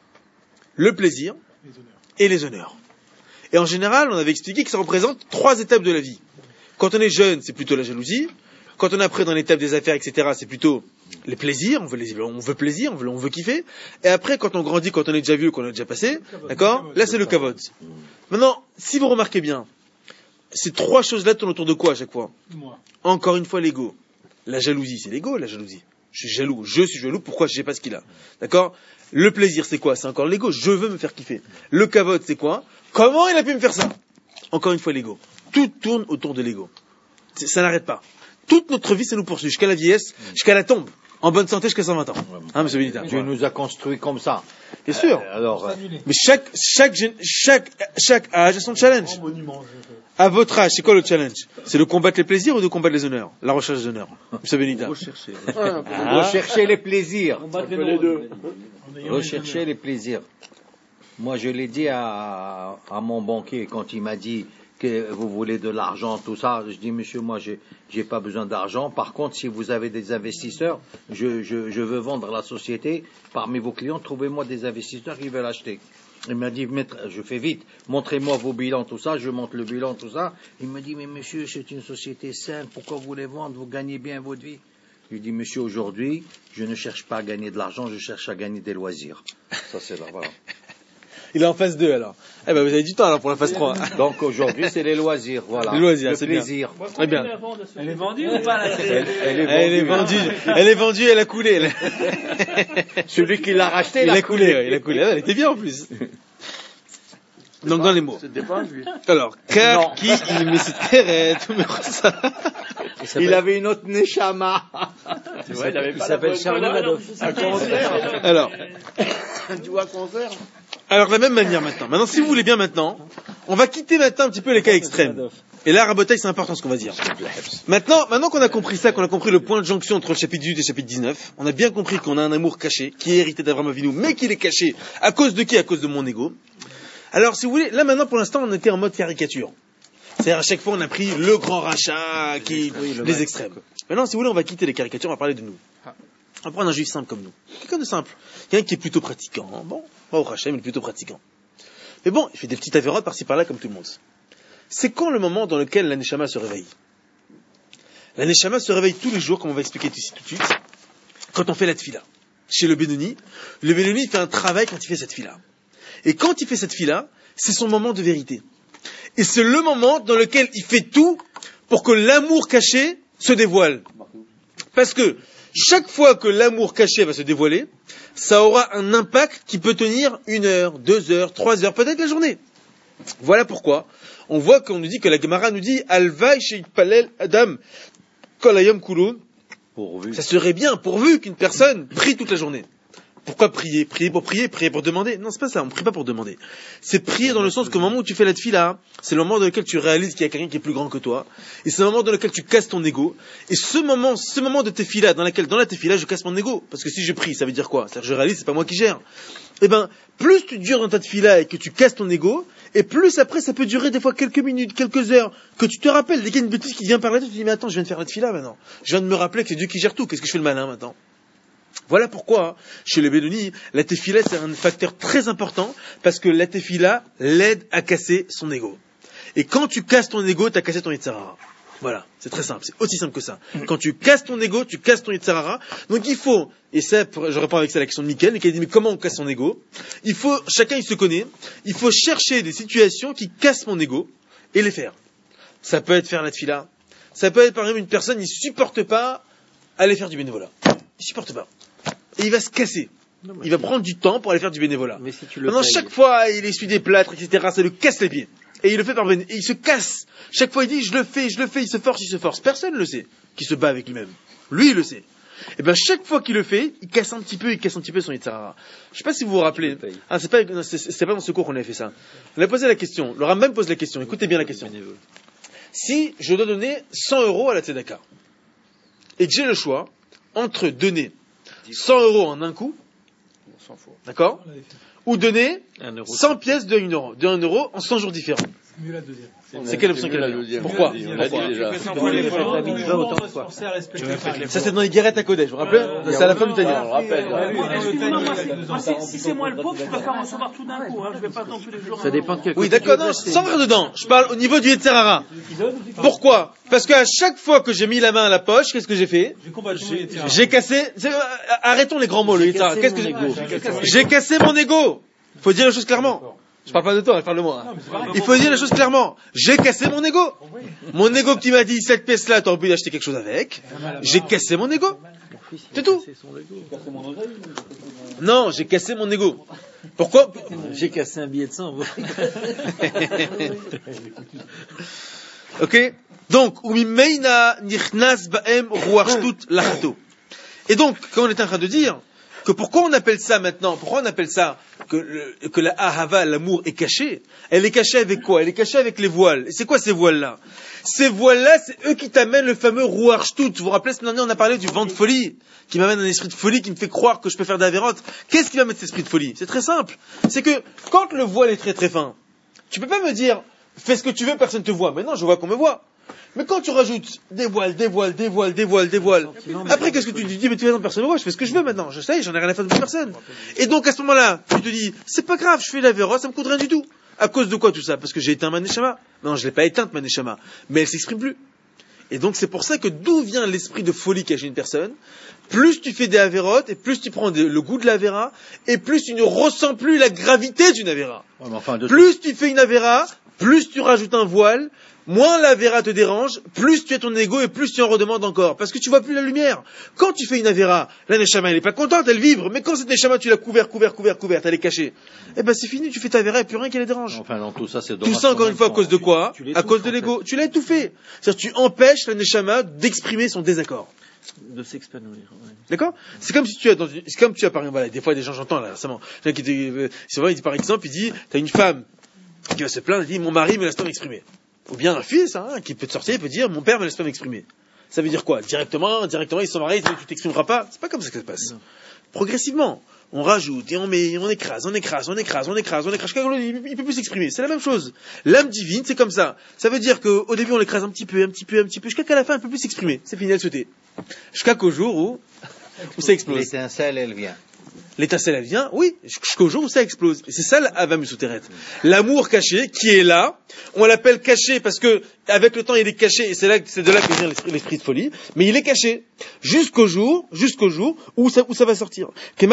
Speaker 1: le plaisir et les honneurs. Et en général, on avait expliqué que ça représente 3 étapes de la vie. Quand on est jeune, c'est plutôt la jalousie. Quand on est après dans l'étape des affaires, etc., c'est plutôt les plaisirs. On veut plaisir, on veut kiffer. Et après, quand on grandit, quand on est déjà vieux, qu'on a déjà passé, d'accord? Là, c'est le kavod. Maintenant, si vous remarquez bien, ces 3 choses-là tournent autour de quoi à chaque fois? Encore une fois, l'ego. La jalousie, c'est l'ego, la jalousie. Je suis jaloux, pourquoi je sais pas ce qu'il a? D'accord? Le plaisir, c'est quoi? C'est encore l'ego, je veux me faire kiffer. Le kavod, c'est quoi? Comment il a pu me faire ça? Encore une fois, l'ego. Tout tourne autour de l'ego. Ça n'arrête pas. Toute notre vie, ça nous poursuit, jusqu'à la vieillesse, jusqu'à la tombe. En bonne santé jusqu'à 120 ans. Hein, monsieur Benita?
Speaker 2: Dieu nous a construits comme ça.
Speaker 1: Bien sûr. Mais chaque âge a son challenge. À votre âge, c'est quoi le challenge? C'est de combattre les plaisirs ou de combattre les honneurs? La recherche des honneurs. Monsieur Benita.
Speaker 2: Rechercher les plaisirs.
Speaker 7: Les deux.
Speaker 2: Rechercher les plaisirs. Moi, je l'ai dit à mon banquier quand il m'a dit que vous voulez de l'argent, tout ça. Je dis, monsieur, moi, j'ai pas besoin d'argent. Par contre, si vous avez des investisseurs, je veux vendre la société. Parmi vos clients, trouvez-moi des investisseurs qui veulent acheter. Il m'a dit, je fais vite, montrez-moi vos bilans, tout ça, je montre le bilan, tout ça. Il me dit, mais monsieur, c'est une société saine, pourquoi vous voulez vendre, vous gagnez bien votre vie? Je lui dis, monsieur, aujourd'hui, je ne cherche pas à gagner de l'argent, je cherche à gagner des loisirs. Ça, c'est là, voilà.
Speaker 1: Il est en phase 2, alors. Eh ben, vous avez du temps, alors, pour la phase 3.
Speaker 2: Donc, aujourd'hui, c'est les loisirs, voilà.
Speaker 1: Les loisirs,
Speaker 2: le
Speaker 1: c'est
Speaker 2: plaisir.
Speaker 1: Bien. Très bien.
Speaker 6: Elle est vendue ou pas, la
Speaker 1: Elle est vendue, elle a coulé.
Speaker 2: Celui qui l'a racheté,
Speaker 1: il a coulé. Elle était bien, en plus. Donc, dans les mots.
Speaker 3: C'était pas lui.
Speaker 1: Alors, car qui il met cette terre, tout me ça.
Speaker 2: Il avait une autre neshama.
Speaker 6: Il s'appelle Charlie Madoff.
Speaker 1: Alors.
Speaker 3: Tu vois concert?
Speaker 1: Alors, de la même manière maintenant. Maintenant, si vous voulez bien maintenant, on va quitter maintenant un petit peu les cas extrêmes. Et là, Rabotai, c'est important ce qu'on va dire. Maintenant qu'on a compris ça, qu'on a compris le point de jonction entre le chapitre 18 et le chapitre 19, on a bien compris qu'on a un amour caché, qui est hérité d'Avraham Avinu, mais qu'il est caché. À cause de qui? À cause de mon ego. Alors, si vous voulez, là maintenant, pour l'instant, on était en mode caricature. C'est-à-dire, à chaque fois, on a pris le grand rachat, les extrêmes. Maintenant, si vous voulez, on va quitter les caricatures, on va parler de nous. On va prendre un juif simple comme nous. Quelqu'un de simple. Quelqu'un qui est plutôt pratiquant. Bon, pas au rachat, mais plutôt pratiquant. Mais bon, il fait des petites avérotes par-ci par-là, comme tout le monde. C'est quand le moment dans lequel la neshama se réveille? La neshama se réveille tous les jours, comme on va expliquer ici tout de suite, quand on fait la tfila. Chez le Benoni fait un travail quand il fait cette tfila. Et quand il fait cette tfila, c'est son moment de vérité. Et c'est le moment dans lequel il fait tout pour que l'amour caché se dévoile. Parce que chaque fois que l'amour caché va se dévoiler, ça aura un impact qui peut tenir 1 heure, 2 heures, 3 heures, peut-être la journée. Voilà pourquoi on voit qu'on nous dit que la Gemara nous dit Alvaï sheitpalel Adam kolayom kulun. Ça serait bien pourvu qu'une personne prie toute la journée. Pourquoi prier? Prier pour prier, prier pour demander? Non, c'est pas ça, on prie pas pour demander. C'est prier dans le sens qu'au moment où tu fais la tefila, c'est le moment dans lequel tu réalises qu'il y a quelqu'un qui est plus grand que toi, et c'est le moment dans lequel tu casses ton ego, et ce moment de tefila, dans la tefila, je casse mon ego, parce que si je prie, ça veut dire quoi? C'est-à-dire que je réalise, c'est pas moi qui gère. Eh ben, plus tu dures dans ta tefila et que tu casses ton ego, et plus après ça peut durer des fois quelques minutes, quelques heures, que tu te rappelles, dès qu'il y a une bêtise qui vient par la tête, tu te dis, mais attends, je viens de faire la tefila maintenant. Je viens de me rappeler que c'est Dieu qui gère tout, qu'est-ce que je fais le malin maintenant? Voilà pourquoi, chez les Bédounis, la tefila c'est un facteur très important, parce que la tefila l'aide à casser son ego. Et quand tu casses ton ego, tu as cassé ton Yitzhara. Voilà, c'est très simple, c'est aussi simple que ça. Quand tu casses ton ego, tu casses ton Yitzhara. Donc il faut, et ça, je réponds avec ça à la question de Mickaël, qui a dit, mais comment on casse son ego? Il faut, chacun il se connaît, il faut chercher des situations qui cassent mon ego, et les faire. Ça peut être faire la tefila, ça peut être par exemple une personne, il supporte pas aller faire du bénévolat. Il supporte pas. Et il va se casser. Il va prendre du temps pour aller faire du bénévolat.
Speaker 6: Mais si tu le
Speaker 1: Maintenant, chaque fois, il essuie des plâtres, etc., ça lui casse les pieds. Et il le fait par bénévolat. Et il se casse. Chaque fois, il dit, je le fais, il se force. Personne ne le sait, qui se bat avec lui-même. Lui, il le sait. Et ben, chaque fois qu'il le fait, il casse un petit peu son Yitzhara. Je sais pas si vous vous rappelez. Ah, c'est pas dans ce cours qu'on avait fait ça. On a posé la question. Le Rambam pose la question. Écoutez bien la question. Si je dois donner 100 € à la Tzedaka, et que j'ai le choix entre donner 100 € en un coup, d'accord, ou donner 100 pièces de 1 € en 100 jours différents.
Speaker 7: C'est mieux la deuxième.
Speaker 1: C'est quelle option qu'elle a? Pourquoi? Ça c'est dans les guérettes à Kodesh, vous vous rappelez? C'est à la fin du Tania.
Speaker 7: Si c'est moi le pauvre, je peux pas recevoir tout d'un coup. Je vais pas non plus les jours.
Speaker 6: Ça dépend de quel
Speaker 1: Oui, d'accord, non, sans rire dedans. Je parle au niveau du Yetzirara. Pourquoi? Parce qu'à chaque fois que j'ai mis la main à la poche, qu'est-ce que j'ai fait? J'ai cassé. Arrêtons les grands mots, le Yetzirara. Qu'est-ce que j'ai cassé mon ego? Faut dire les choses clairement. Je parle pas de toi, je parle de moi. Il faut dire les choses clairement. J'ai cassé mon ego. Mon ego qui m'a dit, cette pièce-là, t'aurais pu acheter quelque chose avec. J'ai cassé mon ego. C'est tout. Non, j'ai cassé mon ego. Pourquoi?
Speaker 6: J'ai cassé un billet de 100.
Speaker 1: Ok? Donc, et donc, quand on est en train de dire que pourquoi on appelle ça maintenant, que la ahava, l'amour est caché, elle est cachée avec quoi? Elle est cachée avec les voiles. Et c'est quoi ces voiles-là? Ces voiles-là, c'est eux qui t'amènent le fameux rouar shtout. Vous vous rappelez, cette année, on a parlé du vent de folie, qui m'amène un esprit de folie, qui me fait croire que je peux faire des avérotes. Qu'est-ce qui va mettre cet esprit de folie? C'est très simple. C'est que, quand le voile est très très fin, tu peux pas me dire, fais ce que tu veux, personne ne te voit. Mais non, je vois qu'on me voit. Mais quand tu rajoutes des voiles, après qu'est-ce que tu te dis? Mais tu vois, personne ne voit, je fais ce que je veux maintenant, je sais, j'en ai rien à faire de personne. Et donc à ce moment-là, tu te dis, c'est pas grave, je fais la véro, ça me coûte rien du tout. À cause de quoi tout ça? Parce que j'ai éteint ma neshama. Non, je l'ai pas éteinte ma neshama, mais elle s'exprime plus. Et donc c'est pour ça que d'où vient l'esprit de folie qu'a chez une personne? Plus tu fais des avérotes, et plus tu prends le goût de l'avéra, et plus tu ne ressens plus la gravité d'une avéra. Plus tu fais une avéra, plus tu rajoutes un voile, moins la Avera te dérange, plus tu as ton ego et plus tu en redemandes encore. Parce que tu vois plus la lumière. Quand tu fais une Avera, la Neshama elle est pas contente, elle vibre. Mais quand cette Neshama tu l'as couverte, elle est cachée. Eh ben c'est fini, tu fais ta Avera et plus rien qui la dérange.
Speaker 2: Enfin, dans tout ça, c'est
Speaker 1: tout ça encore une fois à cause de quoi? À cause de l'ego. Tu l'as étouffé. C'est-à-dire tu empêches la Neshama d'exprimer son désaccord.
Speaker 6: De s'épanouir. Ouais.
Speaker 1: D'accord? C'est comme si tu as par exemple, voilà, des fois des gens j'entends là récemment. C'est vrai, il dit par exemple, il dit, t'as une femme qui va se plaindre, elle dit, mon mari me laisse pas m'exprimer. Ou bien un fils, qui peut te sortir, il peut dire, mon père me laisse pas m'exprimer. Ça veut dire quoi? Directement, ils sont mariés, tu t'exprimeras pas. C'est pas comme ça que ça se passe. Non. Progressivement, on rajoute, et on écrase, jusqu'à il peut plus s'exprimer. C'est la même chose. L'âme divine, c'est comme ça. Ça veut dire qu'au début, on l'écrase un petit peu, jusqu'à qu'à la fin, elle peut plus s'exprimer. C'est fini, elle se tait. Jusqu'à qu'au jour où ça explose.
Speaker 2: L'étincelle, elle vient.
Speaker 1: L'étincelle, elle vient, oui, jusqu'au jour où ça explose. Et c'est ça l'Ava Mesuteret. L'amour caché, qui est là, on l'appelle caché parce que, avec le temps, il est caché, et c'est de là que vient l'esprit de folie, mais il est caché. Jusqu'au jour où ça va sortir. Comme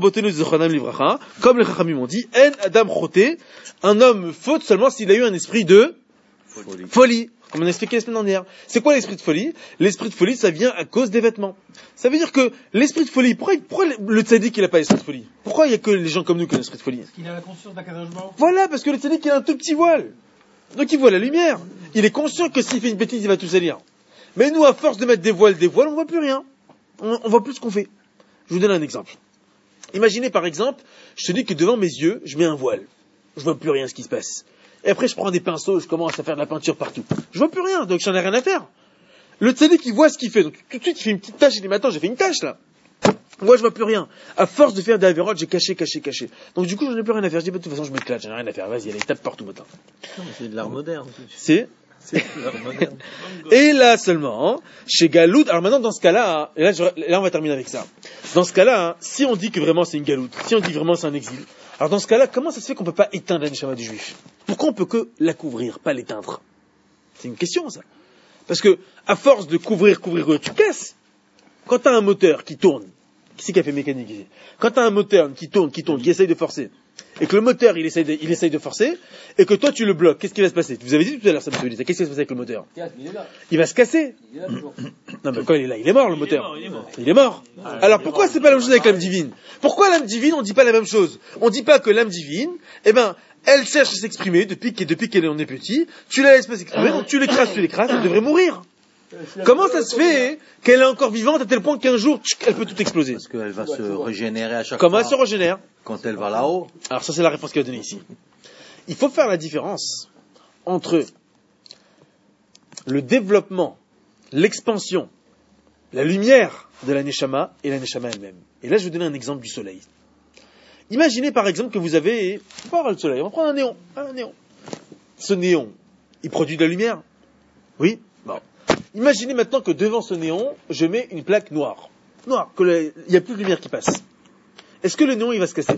Speaker 1: les Chachamim ont dit, En Adam Choté, un homme faute seulement s'il a eu un esprit de folie. comme on a expliqué la semaine dernière. C'est quoi l'esprit de folie? L'esprit de folie, ça vient à cause des vêtements. Ça veut dire que l'esprit de folie, pourquoi le tzaddik il a pas l'esprit de folie? Pourquoi il y a que les gens comme nous qui ont l'esprit de folie?
Speaker 5: Parce qu'il a la conscience d'un cadavre.
Speaker 1: Voilà, parce que le tzaddik il a un tout petit voile. Donc il voit la lumière. Il est conscient que s'il fait une bêtise, il va tout salir. Mais nous, à force de mettre des voiles, on voit plus rien. On voit plus ce qu'on fait. Je vous donne un exemple. Imaginez par exemple, je te dis que devant mes yeux, je mets un voile. Je vois plus rien ce qui se passe. Et après, je prends des pinceaux, je commence à faire de la peinture partout. Je vois plus rien, donc j'en ai rien à faire. Le tzaddik, il voit ce qu'il fait. Donc tout de suite, il fait une petite tâche. Il dit, mais attends, j'ai fait une tâche là. Moi, je vois plus rien. À force de faire des avérotes, j'ai caché. Donc du coup, j'en ai plus rien à faire. Je dis, bah, de toute façon, je m'éclate, j'en ai rien à faire. Vas-y, allez, tape partout maintenant.
Speaker 6: Non, mais c'est de l'art moderne.
Speaker 1: C'est
Speaker 6: de l'art moderne.
Speaker 1: Et là seulement, chez Galout, alors maintenant dans ce cas-là, et là on va terminer avec ça. Dans ce cas-là, si on dit que vraiment c'est une galoute, si on dit vraiment c'est un exil, alors dans ce cas-là, comment ça se fait qu'on peut pas éteindre la neshama du juif? Pourquoi on peut que la couvrir, pas l'éteindre? C'est une question ça. Parce que à force de couvrir, tu casses. Quand t'as un moteur qui tourne, qui c'est qui a fait mécanique ici? Quand t'as un moteur qui tourne, qui essaye de forcer, et que le moteur il essaye de forcer, et que toi tu le bloques, qu'est-ce qui va se passer? Vous avez dit tout à l'heure ça, qu'est-ce qui va se passer avec le moteur? Il va se casser. Non mais quand il est là, il est mort le moteur. Il est mort. Alors pourquoi c'est pas la même chose avec l'âme divine? Pourquoi l'âme divine on dit pas la même chose? On dit pas que l'âme divine, elle cherche à s'exprimer depuis qu'elle en est petit, tu la laisses pas s'exprimer, donc tu l'écrases, elle devrait mourir. Comment ça se fait qu'elle est encore vivante à tel point qu'un jour, elle peut tout exploser?
Speaker 2: Parce qu'elle va se régénérer à chaque fois.
Speaker 1: Comment elle se régénère?
Speaker 2: Quand elle va là-haut.
Speaker 1: Alors ça, c'est la réponse qu'elle a donnée ici. Il faut faire la différence entre le développement, l'expansion, la lumière de la neshama et la neshama elle-même. Et là, je vais donner un exemple du soleil. Imaginez par exemple que vous avez... On va voir le soleil, on va prendre un néon. Ce néon, il produit de la lumière? Oui? Bon. Imaginez maintenant que devant ce néon, je mets une plaque noire. Il n'y a plus de lumière qui passe. Est-ce que le néon, il va se casser?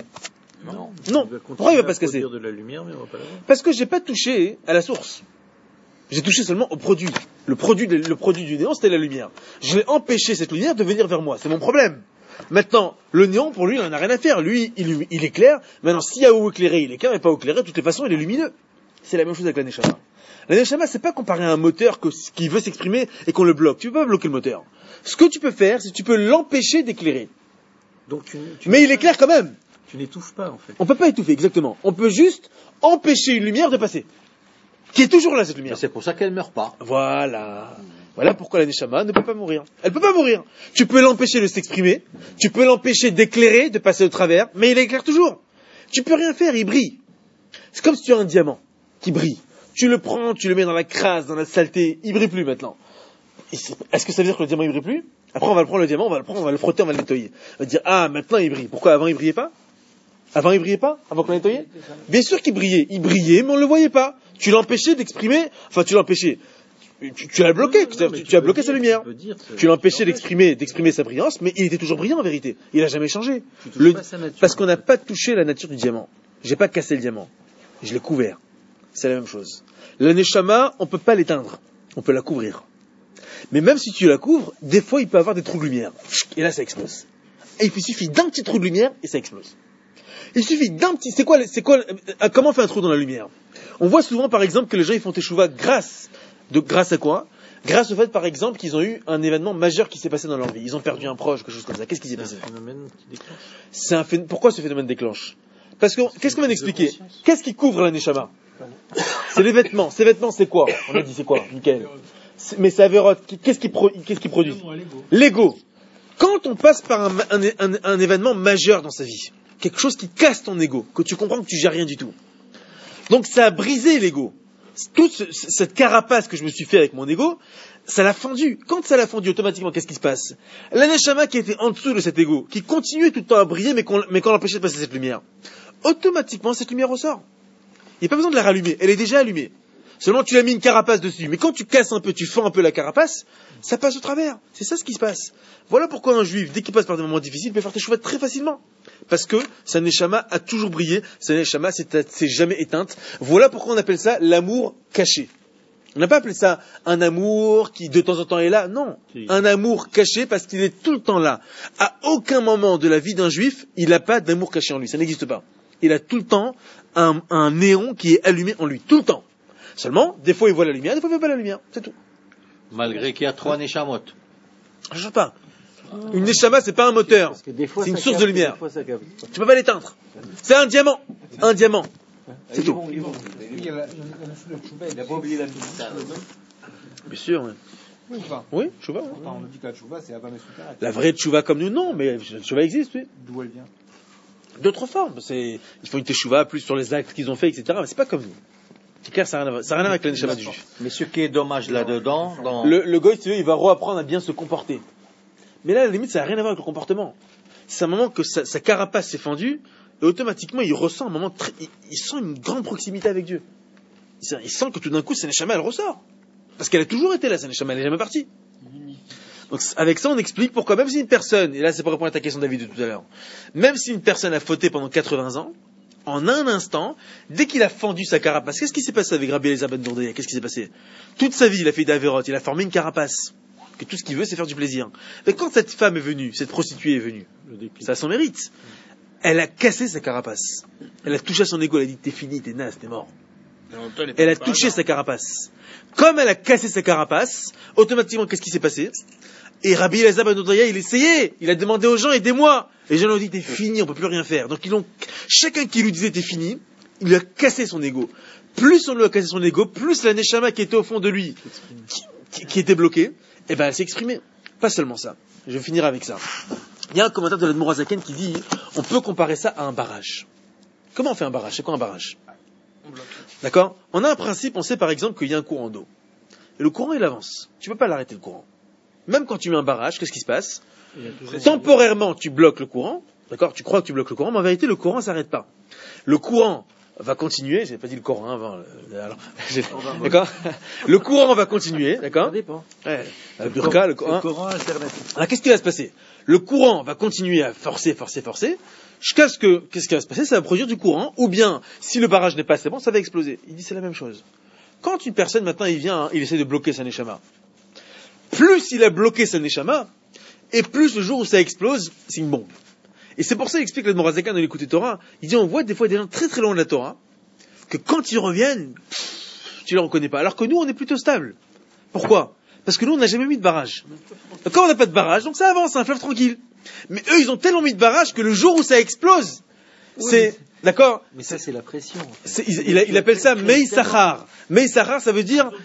Speaker 1: Non. Pourquoi il va pas se casser?
Speaker 6: De la lumière, mais on va pas l'avoir.
Speaker 1: Parce que j'ai pas touché à la source. J'ai touché seulement au produit. Le produit du néon, c'était la lumière. Je l'ai empêché, cette lumière, de venir vers moi. C'est mon problème. Maintenant, le néon, pour lui, il en a rien à faire. Lui, il éclaire. Maintenant, s'il y a où éclairer, il éclaire, mais pas où éclairer. De toutes les façons, il est lumineux. C'est la même chose avec la neshama. La neshama, c'est pas comparé à un moteur qui veut s'exprimer et qu'on le bloque. Tu peux pas bloquer le moteur. Ce que tu peux faire, c'est que tu peux l'empêcher d'éclairer.
Speaker 6: Donc
Speaker 1: mais il éclaire quand même.
Speaker 6: Tu n'étouffes pas, en fait.
Speaker 1: On peut pas étouffer, exactement. On peut juste empêcher une lumière de passer. Qui est toujours là, cette lumière.
Speaker 2: Et c'est pour ça qu'elle meurt pas.
Speaker 1: Voilà. Voilà pourquoi la neshama ne peut pas mourir. Elle peut pas mourir. Tu peux l'empêcher de s'exprimer. Tu peux l'empêcher d'éclairer, de passer au travers. Mais il éclaire toujours. Tu peux rien faire, il brille. C'est comme si tu as un diamant qui brille. Tu le prends, tu le mets dans la crasse, dans la saleté. Il brille plus maintenant. Est-ce que ça veut dire que le diamant il brille plus? Après on va le prendre le diamant, on va le frotter, on va le nettoyer. On va dire, maintenant il brille. Pourquoi avant il brillait pas? Avant qu'on le nettoyait? Bien sûr qu'il brillait. Il brillait, mais on le voyait pas. Tu l'empêchais d'exprimer, tu l'empêchais. Tu l'as bloqué, tu as bloqué sa lumière. Tu l'empêchais d'exprimer sa brillance, mais il était toujours brillant en vérité. Il n'a jamais changé. Parce qu'on n'a pas touché la nature du diamant. J'ai pas cassé le diamant. Je l'ai couvert. C'est la même chose. La neshama, on peut pas l'éteindre. On peut la couvrir. Mais même si tu la couvres, des fois il peut avoir des trous de lumière. Et là ça explose. Et il suffit d'un petit trou de lumière et ça explose. Il suffit d'un petit... Comment on fait un trou dans la lumière? On voit souvent par exemple que les gens ils font teshuva grâce à quoi? Grâce au fait par exemple qu'ils ont eu un événement majeur qui s'est passé dans leur vie. Ils ont perdu un proche, quelque chose comme ça. Qu'est-ce qui s'est passé?
Speaker 6: C'est un phénomène qui déclenche.
Speaker 1: Pourquoi ce phénomène déclenche? Parce que, qu'est-ce qu'on vient d'expliquer? Qu'est-ce qui couvre la neshama? C'est les vêtements. Ces vêtements c'est quoi? On a dit c'est quoi? Nickel. Mais c'est Averot. Qu'est-ce qui produit? L'ego. Quand on passe par un événement majeur dans sa vie, quelque chose qui casse ton ego, que tu comprends que tu gères rien du tout. Donc ça a brisé l'ego. Toute cette carapace que je me suis fait avec mon ego, ça l'a fendu. Quand ça l'a fendu, automatiquement, qu'est-ce qui se passe? La neshama qui était en dessous de cet ego, qui continuait tout le temps à briller, mais qu'on l'empêchait de passer cette lumière, automatiquement cette lumière ressort. Il n'y a pas besoin de la rallumer, elle est déjà allumée. Seulement tu as mis une carapace dessus. Mais quand tu casses un peu, tu fends un peu la carapace, ça passe au travers. C'est ça ce qui se passe. Voilà pourquoi un juif, dès qu'il passe par des moments difficiles, peut faire teshuva très facilement. Parce que sa neshama a toujours brillé, sa neshama s'est jamais éteinte. Voilà pourquoi on appelle ça l'amour caché. On n'a pas appelé ça un amour qui de temps en temps est là. Non, un amour caché parce qu'il est tout le temps là. À aucun moment de la vie d'un juif, il n'a pas d'amour caché en lui. Ça n'existe pas. Il a tout le temps un néon qui est allumé en lui. Tout le temps. Seulement, des fois il voit la lumière, des fois il voit pas la lumière. C'est tout.
Speaker 2: Malgré qu'il y a 3 Neshamot.
Speaker 1: Je sais pas. Une Neshama, c'est pas un moteur. C'est une source de lumière. Tu peux pas l'éteindre. C'est un diamant. Un diamant. C'est tout.
Speaker 8: Il n'a pas oublié la Tchouva.
Speaker 1: Bien sûr, oui. Oui, Tchouva. Oui.
Speaker 8: On nous dit que la Tchouva, c'est Avam et Soukaret.
Speaker 1: La vraie Tchouva comme nous, non, mais la Tchouva existe, oui.
Speaker 8: D'où elle vient?
Speaker 1: D'autres formes. Ils font une Tchouva plus sur les actes qu'ils ont fait, etc. Mais c'est pas comme nous. C'est clair, ça n'a rien à voir avec la Neshama du juif.
Speaker 2: Mais ce qui est dommage là-dedans,
Speaker 1: le goy, il va reapprendre à bien se comporter. Mais là, à la limite, ça n'a rien à voir avec le comportement. C'est un moment que sa carapace s'est fendue, et automatiquement, il ressent un moment il sent une grande proximité avec Dieu. Il sent que tout d'un coup, sa Neshama, elle ressort. Parce qu'elle a toujours été là, sa Neshama, elle n'est jamais partie. Donc, avec ça, on explique pourquoi, même si une personne, et là, c'est pour répondre à ta question, David, de tout à l'heure, même si une personne a fauté pendant 80 ans, en un instant, dès qu'il a fendu sa carapace, qu'est-ce qui s'est passé avec Rabbi Eliezer ben Dourdaya? Qu'est-ce qui s'est passé? Toute sa vie, il a fait d'Averot, il a formé une carapace. Que tout ce qu'il veut, c'est faire du plaisir. Mais quand cette femme est venue, cette prostituée est venue, ça a son mérite. Elle a cassé sa carapace. Elle a touché à son ego, elle a dit, t'es fini, t'es naze, t'es mort. Elle a touché sa carapace. Comme elle a cassé sa carapace, automatiquement, qu'est-ce qui s'est passé? Et Rabbi Eliezer ben Dourdaya, il essayait. Il a demandé aux gens, aidez-moi. Les gens lui ont dit, t'es fini, on peut plus rien faire. Donc chacun qui lui disait, t'es fini, il lui a cassé son ego. Plus on lui a cassé son ego, plus la Neshama qui était au fond de lui, qui était bloquée, eh ben, elle s'est exprimée. Pas seulement ça. Je vais finir avec ça. Il y a un commentaire de l'Admour Hazaken qui dit, on peut comparer ça à un barrage. Comment on fait un barrage? C'est quoi un barrage? D'accord? On a un principe, on sait par exemple qu'il y a un courant d'eau. Et le courant, il avance. Tu peux pas l'arrêter, le courant. Même quand tu mets un barrage, qu'est-ce qui se passe? Temporairement, tu bloques le courant. D'accord? Tu crois que tu bloques le courant, mais en vérité, le courant s'arrête pas. Le courant va continuer, j'ai pas dit le Coran avant, d'accord? Le courant va continuer, d'accord? Ça dépend. Ouais, le burqa, le Coran alternatif. Alors, qu'est-ce qui va se passer? Le courant va continuer à forcer, jusqu'à ce que, qu'est-ce qui va se passer? Ça va produire du courant, ou bien, si le barrage n'est pas assez bon, ça va exploser. Il dit c'est la même chose. Quand une personne, maintenant, il essaie de bloquer sa neshama. Plus il a bloqué sa neshama, et plus le jour où ça explose, c'est une bombe. Et c'est pour ça qu'il explique l'Admour Hazaken dans l'Écoute Torah. Il dit, on voit des fois des gens très très loin de la Torah, que quand ils reviennent, tu les reconnais pas. Alors que nous, on est plutôt stable. Pourquoi? Parce que nous, on n'a jamais mis de barrage. Quand on n'a pas de barrage, donc ça avance, c'est un fleuve tranquille. Mais eux, ils ont tellement mis de barrage que le jour où ça explose, c'est... D'accord?
Speaker 6: Mais ça, c'est la pression.
Speaker 1: Il appelle ça Meïsachar. Meïsachar, ça veut dire,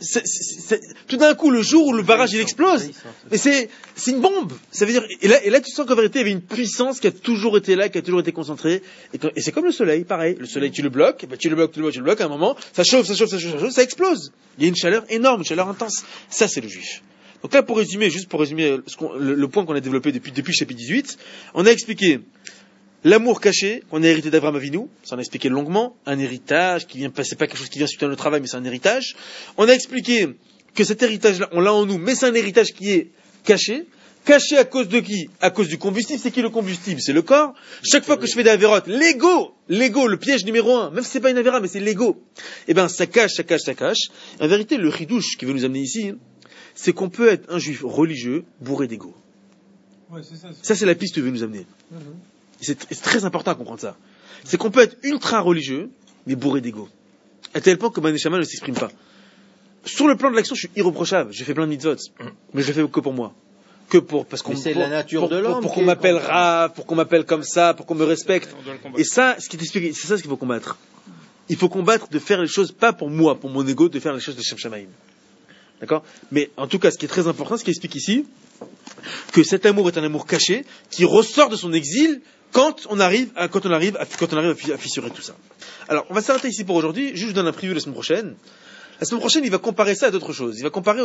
Speaker 1: tout d'un coup, le jour où le barrage, il explose, mais c'est une bombe. Ça veut dire, et là, tu sens qu'en vérité, il y avait une puissance qui a toujours été là, qui a toujours été concentrée. Et c'est comme le soleil, pareil. Le soleil, tu le bloques, tu le bloques, à un moment, ça chauffe, ça explose. Il y a une chaleur énorme, une chaleur intense. Ça, c'est le juif. Donc là, pour résumer le point qu'on a développé depuis chapitre 18, on a expliqué l'amour caché qu'on a hérité d'Abraham Avinu, ça on a expliqué longuement, un héritage qui vient, c'est pas quelque chose qui vient suite à notre travail, mais c'est un héritage. On a expliqué que cet héritage-là, on l'a en nous, mais c'est un héritage qui est caché. Caché à cause de qui? À cause du combustible. C'est qui le combustible? C'est le corps. Chaque fois que je fais des avérotes, l'ego, le piège numéro 1, même si c'est pas une avéra, mais c'est l'ego. Eh ben, ça cache. En vérité, le chidouche qui veut nous amener ici, c'est qu'on peut être un juif religieux bourré d'ego.
Speaker 7: Ouais, c'est ça.
Speaker 1: Ça, c'est la piste que veut nous amener. C'est très important à comprendre ça. C'est qu'on peut être ultra religieux, mais bourré d'ego. À tel point que ma neshama ne s'exprime pas. Sur le plan de l'action, je suis irréprochable. J'ai fait plein de mitzvot. Mais je le fais que pour moi.
Speaker 2: C'est la nature de l'homme.
Speaker 1: Pour qu'on m'appelle Rav, pour qu'on m'appelle comme ça, pour qu'on me respecte. Et ça, ce qui t'explique, c'est ça ce qu'il faut combattre. Il faut combattre de faire les choses pas pour moi, pour mon ego, de faire les choses de Shem Shamaim. D'accord? Mais en tout cas, ce qui est très important, ce qu'il explique ici, que cet amour est un amour caché, qui ressort de son exil, quand on arrive à fissurer tout ça. Alors, on va s'arrêter ici pour aujourd'hui. Juste, je donne un preview la semaine prochaine. La semaine prochaine, il va comparer ça à d'autres choses. Il va comparer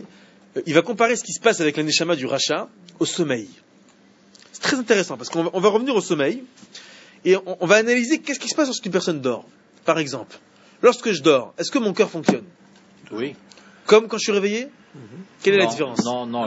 Speaker 1: ce qui se passe avec la neshama du rachat au sommeil. C'est très intéressant parce qu'on va revenir au sommeil et on va analyser qu'est-ce qui se passe lorsqu'une personne dort. Par exemple, lorsque je dors, est-ce que mon cœur fonctionne?
Speaker 2: Oui.
Speaker 1: Comme quand je suis réveillé? Quelle est la différence?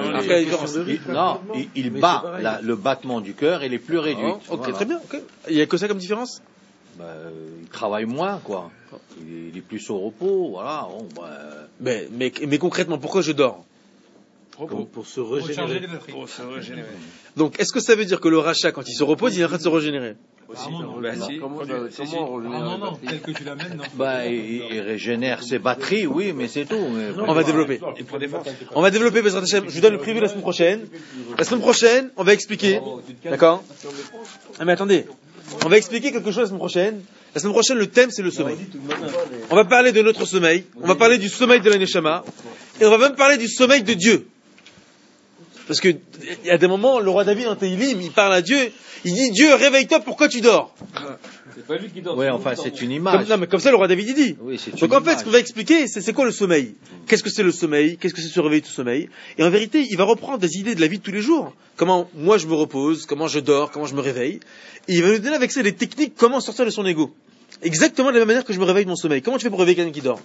Speaker 2: Il bat le battement du cœur, il est plus réduit.
Speaker 1: Ok, voilà. Très bien. Okay. Il n'y a que ça comme différence?
Speaker 2: Il travaille moins, quoi. Il est plus au repos, voilà.
Speaker 1: Mais concrètement, pourquoi je dors?
Speaker 6: Pour se régénérer.
Speaker 9: Pour se régénérer.
Speaker 1: Donc, est-ce que ça veut dire que le rachat, quand il se repose, il est en train de se régénérer?
Speaker 8: Non, tel que tu l'amènes, non.
Speaker 2: Il régénère ses batteries, oui, mais c'est tout.
Speaker 1: On va développer. On va développer, Bezrat Hashem. Je vous donne le preview la semaine prochaine. La semaine prochaine, on va expliquer. D'accord? Ah, mais attendez. On va expliquer quelque chose la semaine prochaine. La semaine prochaine, le thème, c'est le sommeil. On va parler de notre sommeil. On va parler du sommeil de la Neshama. Et on va même parler du sommeil de Dieu. Parce que, il y a des moments, le roi David, en Tehillim, il parle à Dieu. Il dit, Dieu, réveille-toi, pourquoi tu dors?
Speaker 6: C'est pas lui qui dort.
Speaker 2: Oui, enfin, c'est une image.
Speaker 1: Non, mais comme ça, le roi David, il dit.
Speaker 2: Oui, c'est
Speaker 1: donc, en fait, ce qu'on va expliquer, c'est quoi le sommeil? Qu'est-ce que c'est le sommeil? Qu'est-ce que c'est se réveiller du sommeil? Et en vérité, il va reprendre des idées de la vie de tous les jours. Comment moi je me repose, comment je dors, comment je me réveille. Et il va nous donner avec ça des techniques, comment sortir de son ego. Exactement de la même manière que je me réveille de mon sommeil. Comment tu fais pour réveiller quelqu'un qui dort?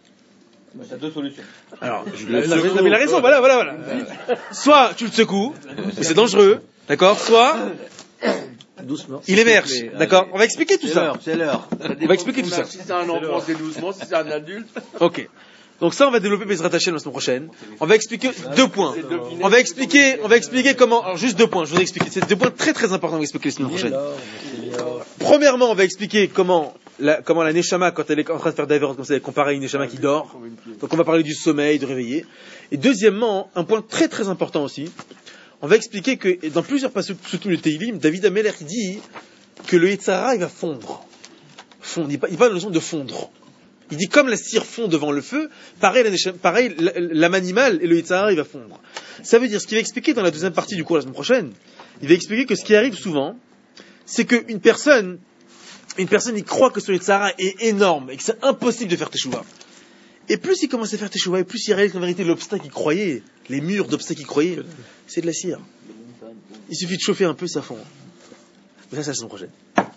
Speaker 6: T'as deux solutions.
Speaker 1: Alors, il a raison, voilà. Soit tu le secoues, mais c'est dangereux, d'accord? Soit
Speaker 2: doucement.
Speaker 1: Il émerge, d'accord? On va expliquer tout ça.
Speaker 2: C'est l'heure.
Speaker 1: On va expliquer tout ça.
Speaker 4: Si c'est un enfant, c'est doucement. Si c'est un adulte.
Speaker 1: Ok. Donc ça, on va développer Bezrat Hashem la semaine prochaine. On va expliquer 2 points. On va expliquer comment. Alors juste 2 points. Je vous ai expliqué. C'est 2 points très très importants. On va expliquer la semaine prochaine. Premièrement, on va expliquer comment la Neshama, quand elle est en train de faire d'Averot comme ça, elle est comparée à une Neshama qui dort. Donc on va parler du sommeil, de réveiller. Et deuxièmement, un point très très important aussi. On va expliquer que dans plusieurs passages, surtout le Tehillim, David Ameler dit que le Yetzer Hara il va fondre. Il parle de la notion de fondre. Il dit comme la cire fond devant le feu, pareil l'âme animale et le Yetzer Hara il va fondre. Ça veut dire, ce qu'il va expliquer dans la deuxième partie du cours la semaine prochaine, il va expliquer que ce qui arrive souvent, c'est qu'une personne il croit que son Yetzer Hara est énorme et que c'est impossible de faire teshuva. Et plus il commence à faire teshuva, et plus il réalise qu'en vérité l'obstacle qu'il croyait, les murs d'obstacles qu'il croyait, c'est de la cire. Il suffit de chauffer un peu, ça fond. Mais ça, c'est la semaine prochaine. Voilà.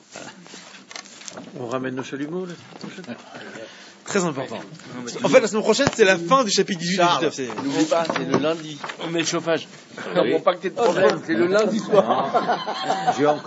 Speaker 3: On ramène nos chalumeaux la semaine prochaine.
Speaker 1: Très important. En fait, la semaine prochaine, c'est la fin du chapitre 18 du 19.
Speaker 4: N'oublie pas, c'est le lundi.
Speaker 6: On met le chauffage.
Speaker 4: Non, pas que t'aies de problème, c'est le lundi soir.